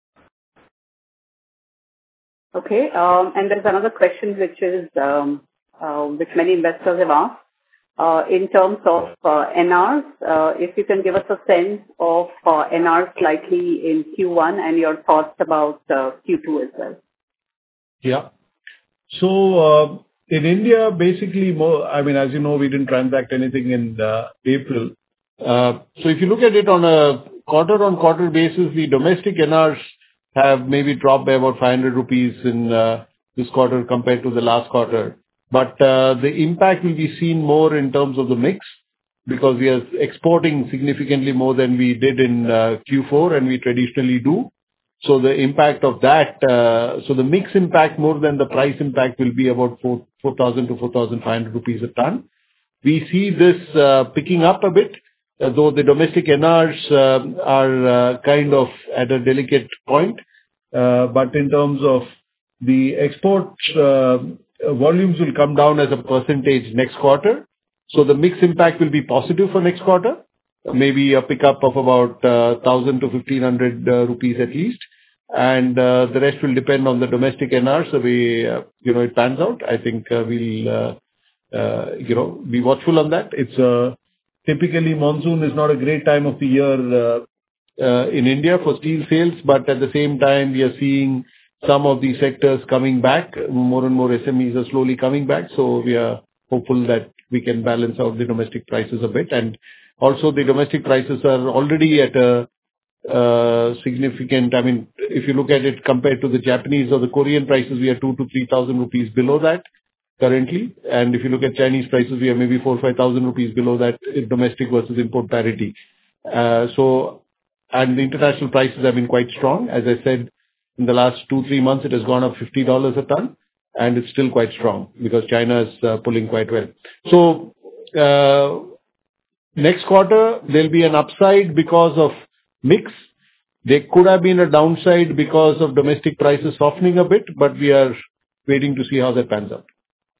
Okay, and there's another question which is which many investors have asked in terms of NRs. If you can give us a sense of NRs likely in Q1 and your thoughts about Q2 as well. Yeah. So in India, basically, as you know, we didn't transact anything in April. So if you look at it on a quarter-on-quarter basis, the domestic NRs have maybe dropped by about 500 rupees in this quarter compared to the last quarter. But the impact will be seen more in terms of the mix, because we are exporting significantly more than we did in Q4, and we traditionally do. So the impact of that, so the mix impact more than the price impact will be about 4,000 to 4,500 rupees a ton. We see this picking up a bit, though the domestic NRs are kind of at a delicate point. But in terms of the export, volumes will come down as a percentage next quarter. So the mix impact will be positive for next quarter, maybe a pickup of about 1,000 to 1,500 rupees at least. And the rest will depend on the domestic NRs, the way it pans out. I think we'll be watchful on that. It's typically monsoon is not a great time of the year in India for steel sales, but at the same time we are seeing some of these sectors coming back. More and more SMEs are slowly coming back, so we are hopeful that we can balance out the domestic prices a bit. And also the domestic prices are already at a significant, I mean, if you look at it compared to the Japanese or the Korean prices, we are 2,000 to 3,000 rupees below that currently. And if you look at Chinese prices, we are maybe 4,000 or 5,000 rupees below that in domestic versus import parity. And the international prices have been quite strong. As I said, in the last 2-3 months, it has gone up $50 a ton, and it's still quite strong because China is pulling quite well. So next quarter, there'll be an upside because of mix. There could have been a downside because of domestic prices softening a bit, but we are waiting to see how that pans out.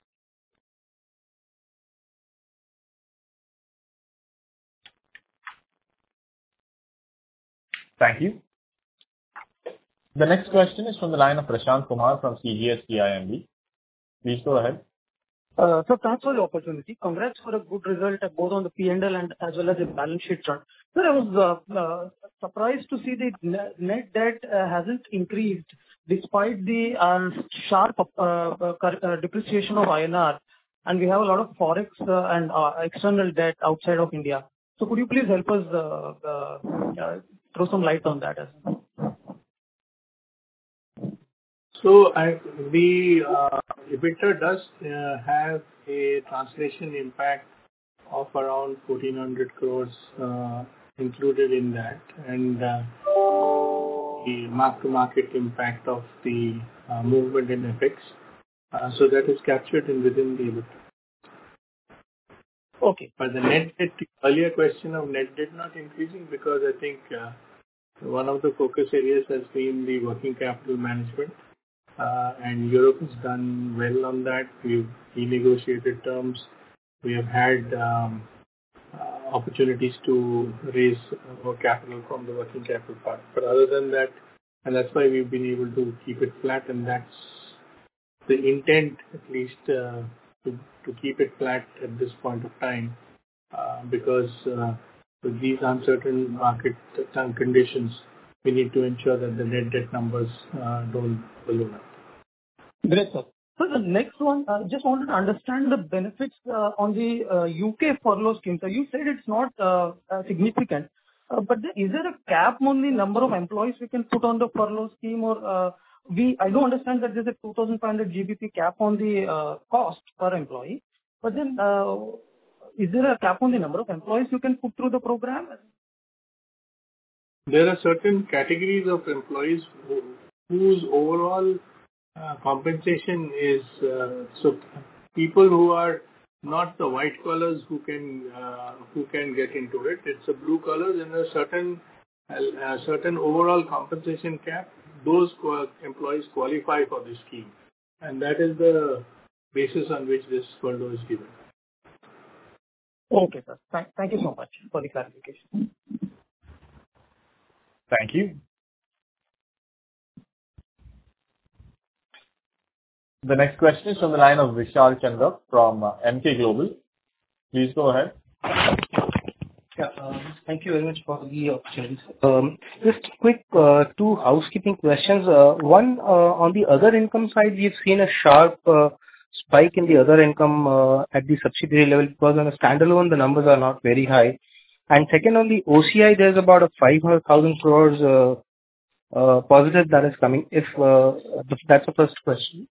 Thank you. The next question is from the line of Prashant Kumar from CGS-CIMB. Please go ahead. So thanks for the opportunity. Congrats for a good result both on the P&L and as well as the balance sheet front. Sir, I was surprised to see the net debt hasn't increased despite the sharp depreciation of INR, and we have a lot of forex and external debt outside of India. So could you please help us throw some light on that as well? So the EBITDA does have a translation impact of around 1,400 crores included in that, and the mark-to-market impact of the movement in FX. So that is captured within the EBITDA. Okay. But the net debt, earlier question of net debt not increasing, because I think one of the focus areas has been the working capital management. And Europe has done well on that. We've renegotiated terms. We have had opportunities to raise more capital from the working capital part. But other than that, and that's why we've been able to keep it flat, and that's the intent, at least, to keep it flat at this point of time, because with these uncertain market conditions, we need to ensure that the net debt numbers don't balloon up. Great, sir. So the next one, just wanted to understand the benefits on the UK furlough scheme. So you said it's not significant, but is there a cap on the number of employees we can put on the furlough scheme, or I do understand that there's a 2,500 GBP cap on the cost per employee, but then is there a cap on the number of employees you can put through the program? There are certain categories of employees whose overall compensation is so people who are not the white collars who can get into it. It's a blue collars and a certain overall compensation cap. Those employees qualify for this scheme, and that is the basis on which this furlough is given. Okay, sir. Thank you so much for the clarification. Thank you. The next question is from the line of Vishal Chandra from MK Global. Please go ahead. Thank you very much for the opportunity. Just quick 2 housekeeping questions. One, on the other income side, we've seen a sharp spike in the other income at the subsidiary level, because on a standalone, the numbers are not very high. And second, on the OCI, there's about a 500,000 crores positive that is coming. If that's the first question.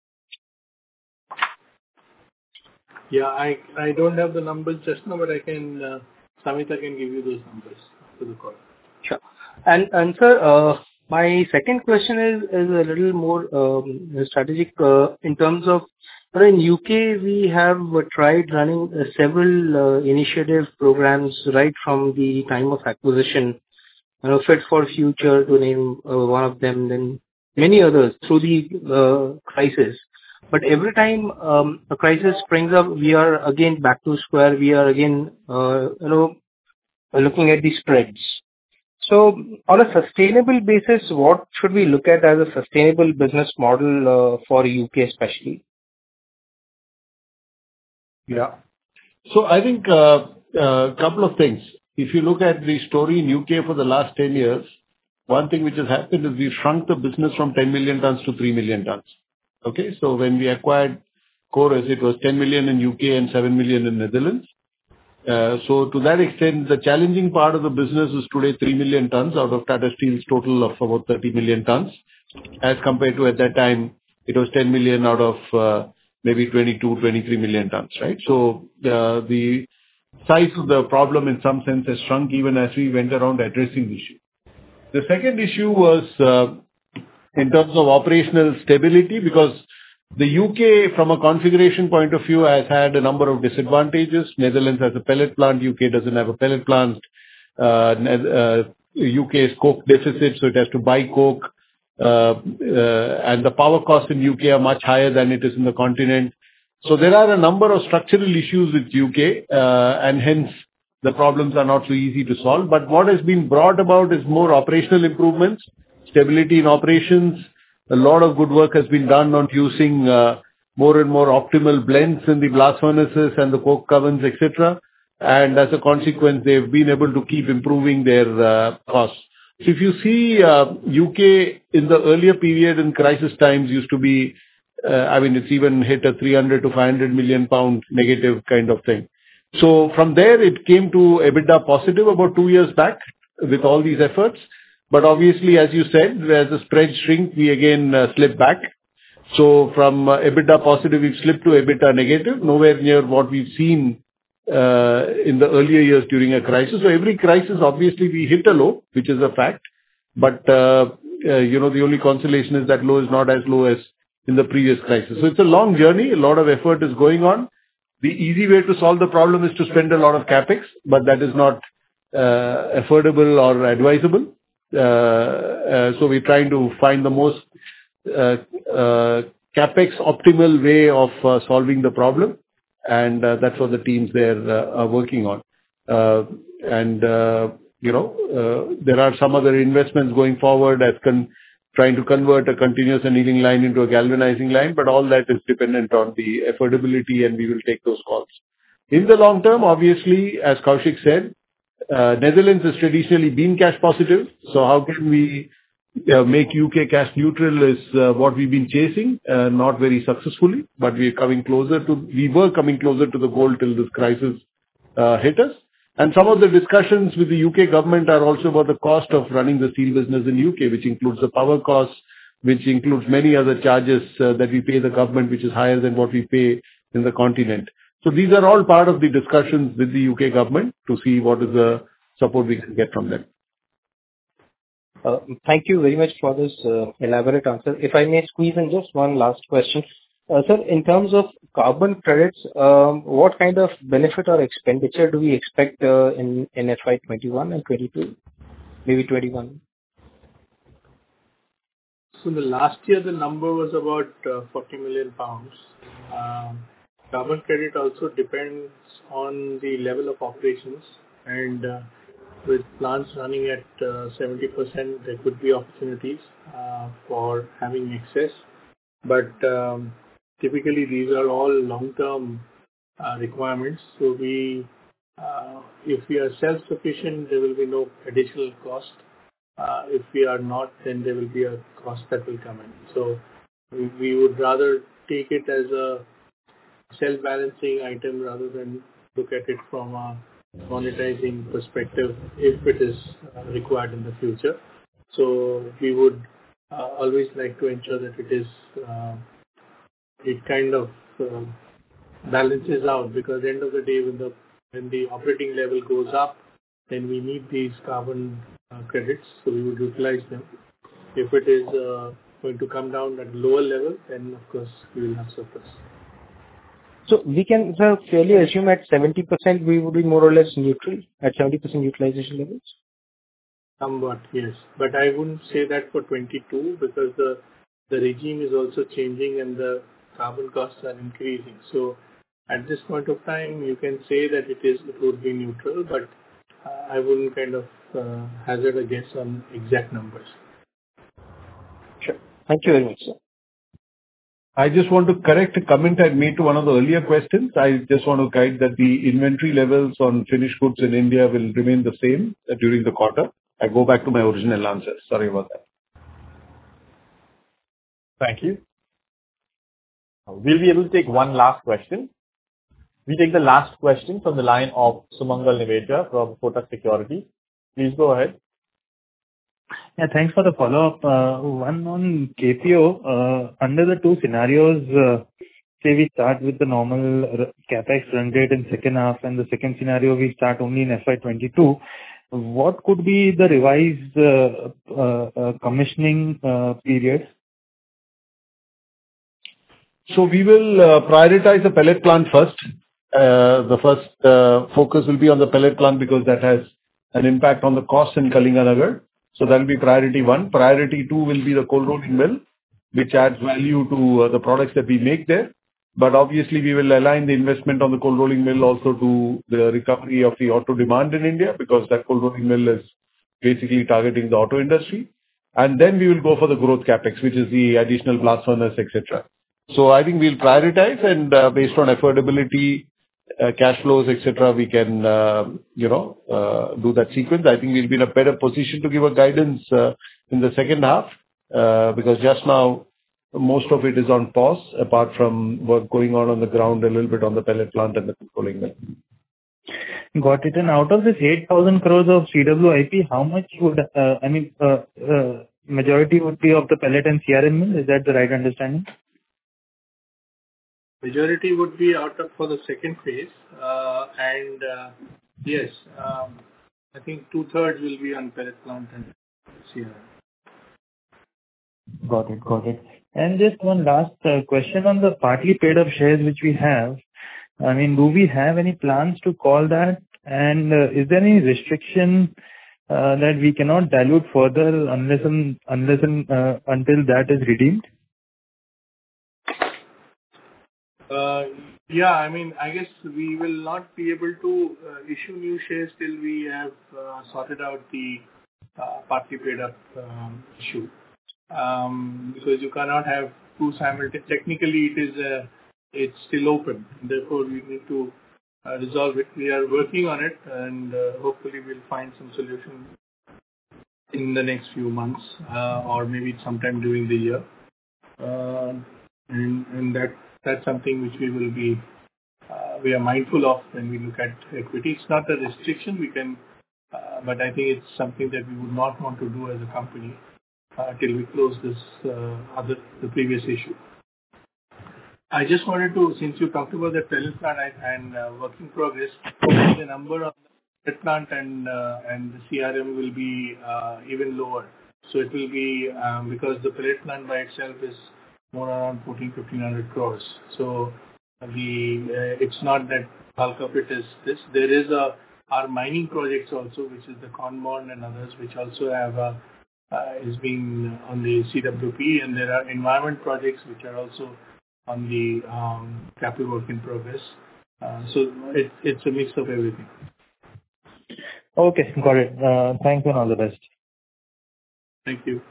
Yeah, I don't have the numbers just now, but I can, Samita can give you those numbers after the call. Sure. And sir, my second question is a little more strategic in terms of, in UK we have tried running several initiative programs right from the time of acquisition, Fit for Future to name one of them, then many others through the crisis. But every time a crisis springs up, we are again back to square. We are again, looking at the spreads. So on a sustainable basis, what should we look at as a sustainable business model for UK especially? Yeah. So I think a couple of things. If you look at the story in UK for the last 10 years, one thing which has happened is we've shrunk the business from 10 million tons to 3 million tons. Okay, so when we acquired Chorus, it was 10 million in UK and 7 million in Netherlands. So to that extent, the challenging part of the business is today 3 million tons out of Tata Steel's total of about 30 million tons, as compared to at that time, it was 10 million out of maybe 22, 23 million tons, right? So the size of the problem in some sense has shrunk even as we went around addressing the issue. The second issue was in terms of operational stability, because the UK, from a configuration point of view, has had a number of disadvantages. Netherlands has a pellet plant, UK doesn't have a pellet plant. UK is coke deficit, so it has to buy coke. And the power costs in UK are much higher than it is in the continent. So there are a number of structural issues with UK, and hence the problems are not so easy to solve. But what has been brought about is more operational improvements, stability in operations. A lot of good work has been done on using more and more optimal blends in the blast furnaces and the coke ovens, etc. And as a consequence, they've been able to keep improving their costs. So if you see, UK in the earlier period in crisis times used to be, it's even hit a 300 to 500 million pound negative kind of thing. So from there, it came to EBITDA positive about 2 years back with all these efforts. But obviously, as you said, as the spread shrink, we again slip back. So from EBITDA positive, we've slipped to EBITDA negative, nowhere near what we've seen in the earlier years during a crisis. So every crisis, obviously, we hit a low, which is a fact. But, the only consolation is that low is not as low as in the previous crisis. So it's a long journey. A lot of effort is going on. The easy way to solve the problem is to spend a lot of capex, but that is not affordable or advisable. So we're trying to find the most capex optimal way of solving the problem, and that's what the teams there are working on. There are some other investments going forward as trying to convert a continuous annealing line into a galvanizing line, but all that is dependent on the affordability, and we will take those calls. In the long term, obviously, as Koushik said, Netherlands has traditionally been cash positive. So how can we make UK cash neutral is what we've been chasing, not very successfully, but we were coming closer to the goal till this crisis hit us. And some of the discussions with the UK government are also about the cost of running the steel business in UK, which includes the power costs, which includes many other charges that we pay the government, which is higher than what we pay in the continent. So these are all part of the discussions with the UK government to see what is the support we can get from them. Thank you very much for this elaborate answer. If I may squeeze in just one last question. Sir, in terms of carbon credits, what kind of benefit or expenditure do we expect in FY 21 and 22? Maybe 21? So the last year, the number was about 40 million pounds. Carbon credit also depends on the level of operations, and with plants running at 70%, there could be opportunities for having excess. But typically, these are all long-term requirements. So if we are self-sufficient, there will be no additional cost. If we are not, then there will be a cost that will come in. So we would rather take it as a self-balancing item rather than look at it from a monetizing perspective if it is required in the future. So we would always like to ensure that it kind of balances out, because at the end of the day, when the operating level goes up, then we need these carbon credits, so we would utilize them. If it is going to come down at lower level, then of course we will have surplus. So we can fairly assume at 70% we would be more or less neutral at 70% utilization levels? Somewhat, yes. But I wouldn't say that for 22, because the regime is also changing and the carbon costs are increasing. So at this point of time, you can say that it would be neutral, but I wouldn't kind of hazard a guess on exact numbers. Sure. Thank you very much, sir. I just want to correct a comment I made to one of the earlier questions. I just want to guide that the inventory levels on finished goods in India will remain the same during the quarter. I go back to my original answer. Sorry about that. Thank you. We'll be able to take one last question. We take the last question from the line of Sumangal Nevatia from Kotak Securities. Please go ahead. Yeah, thanks for the follow-up. One on KPO. Under the two scenarios, say we start with the normal capex run rate in second half, and the second scenario we start only in FY22. What could be the revised commissioning period? So we will prioritize the pellet plant first. The first focus will be on the pellet plant because that has an impact on the cost in Kalinganagar. So that will be priority 1. Priority 2 will be the cold rolling mill, which adds value to the products that we make there. But obviously, we will align the investment on the cold rolling mill also to the recovery of the auto demand in India, because that cold rolling mill is basically targeting the auto industry. And then we will go for the growth capex, which is the additional blast furnace, etc. So I think we'll prioritize, and based on affordability, cash flows, etc., we can, do that sequence. I think we'll be in a better position to give a guidance in the second half, because just now, most of it is on pause, apart from work going on the ground, a little bit on the pellet plant and the rolling mill. Got it. And out of this 8,000 crores of CWIP, how much would, majority would be of the pellet and CRM mill? Is that the right understanding? Majority would be out of for the second phase, yes, I think 2/3 will be on pellet plant and CRM. Got it. And just one last question on the partly paid up shares which we have. I mean, do we have any plans to call that? And is there any restriction that we cannot dilute further until that is redeemed? Yeah, I mean, I guess we will not be able to issue new shares till we have sorted out the partly paid up issue. Because you cannot have two simultaneous. Technically, it's still open. Therefore, we need to resolve it. We are working on it, and hopefully, we'll find some solution in the next few months, or maybe sometime during the year. And that's something which we are mindful of when we look at equity. It's not a restriction we can, but I think it's something that we would not want to do as a company till we close this the previous issue. I just wanted to, since you talked about the pellet plant and work in progress, the number of the pellet plant and the CRM will be even lower. So it will be because the pellet plant by itself is more around 1,500 crores. So it's not that bulk of it is this. There is our mining projects also, which is the Conborn and others, which also have is being on the CWP, and there are environment projects which are also on the capital work in progress. So it's a mix of everything. Okay, got it. Thank you and all the best. Thank you.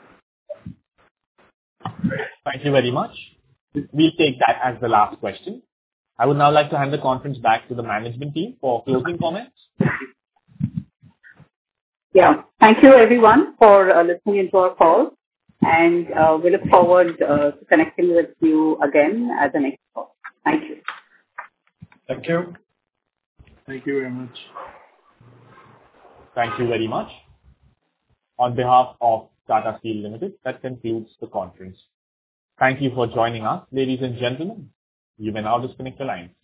Thank you very much. We'll take that as the last question. I would now like to hand the conference back to the management team for closing comments. Yeah. Thank you everyone for listening into our call, and we look forward to connecting with you again at the next call. Thank you. Thank you. Thank you very much. Thank you very much. On behalf of Tata Steel Limited, that concludes the conference. Thank you for joining us, ladies and gentlemen. You may now disconnect the line.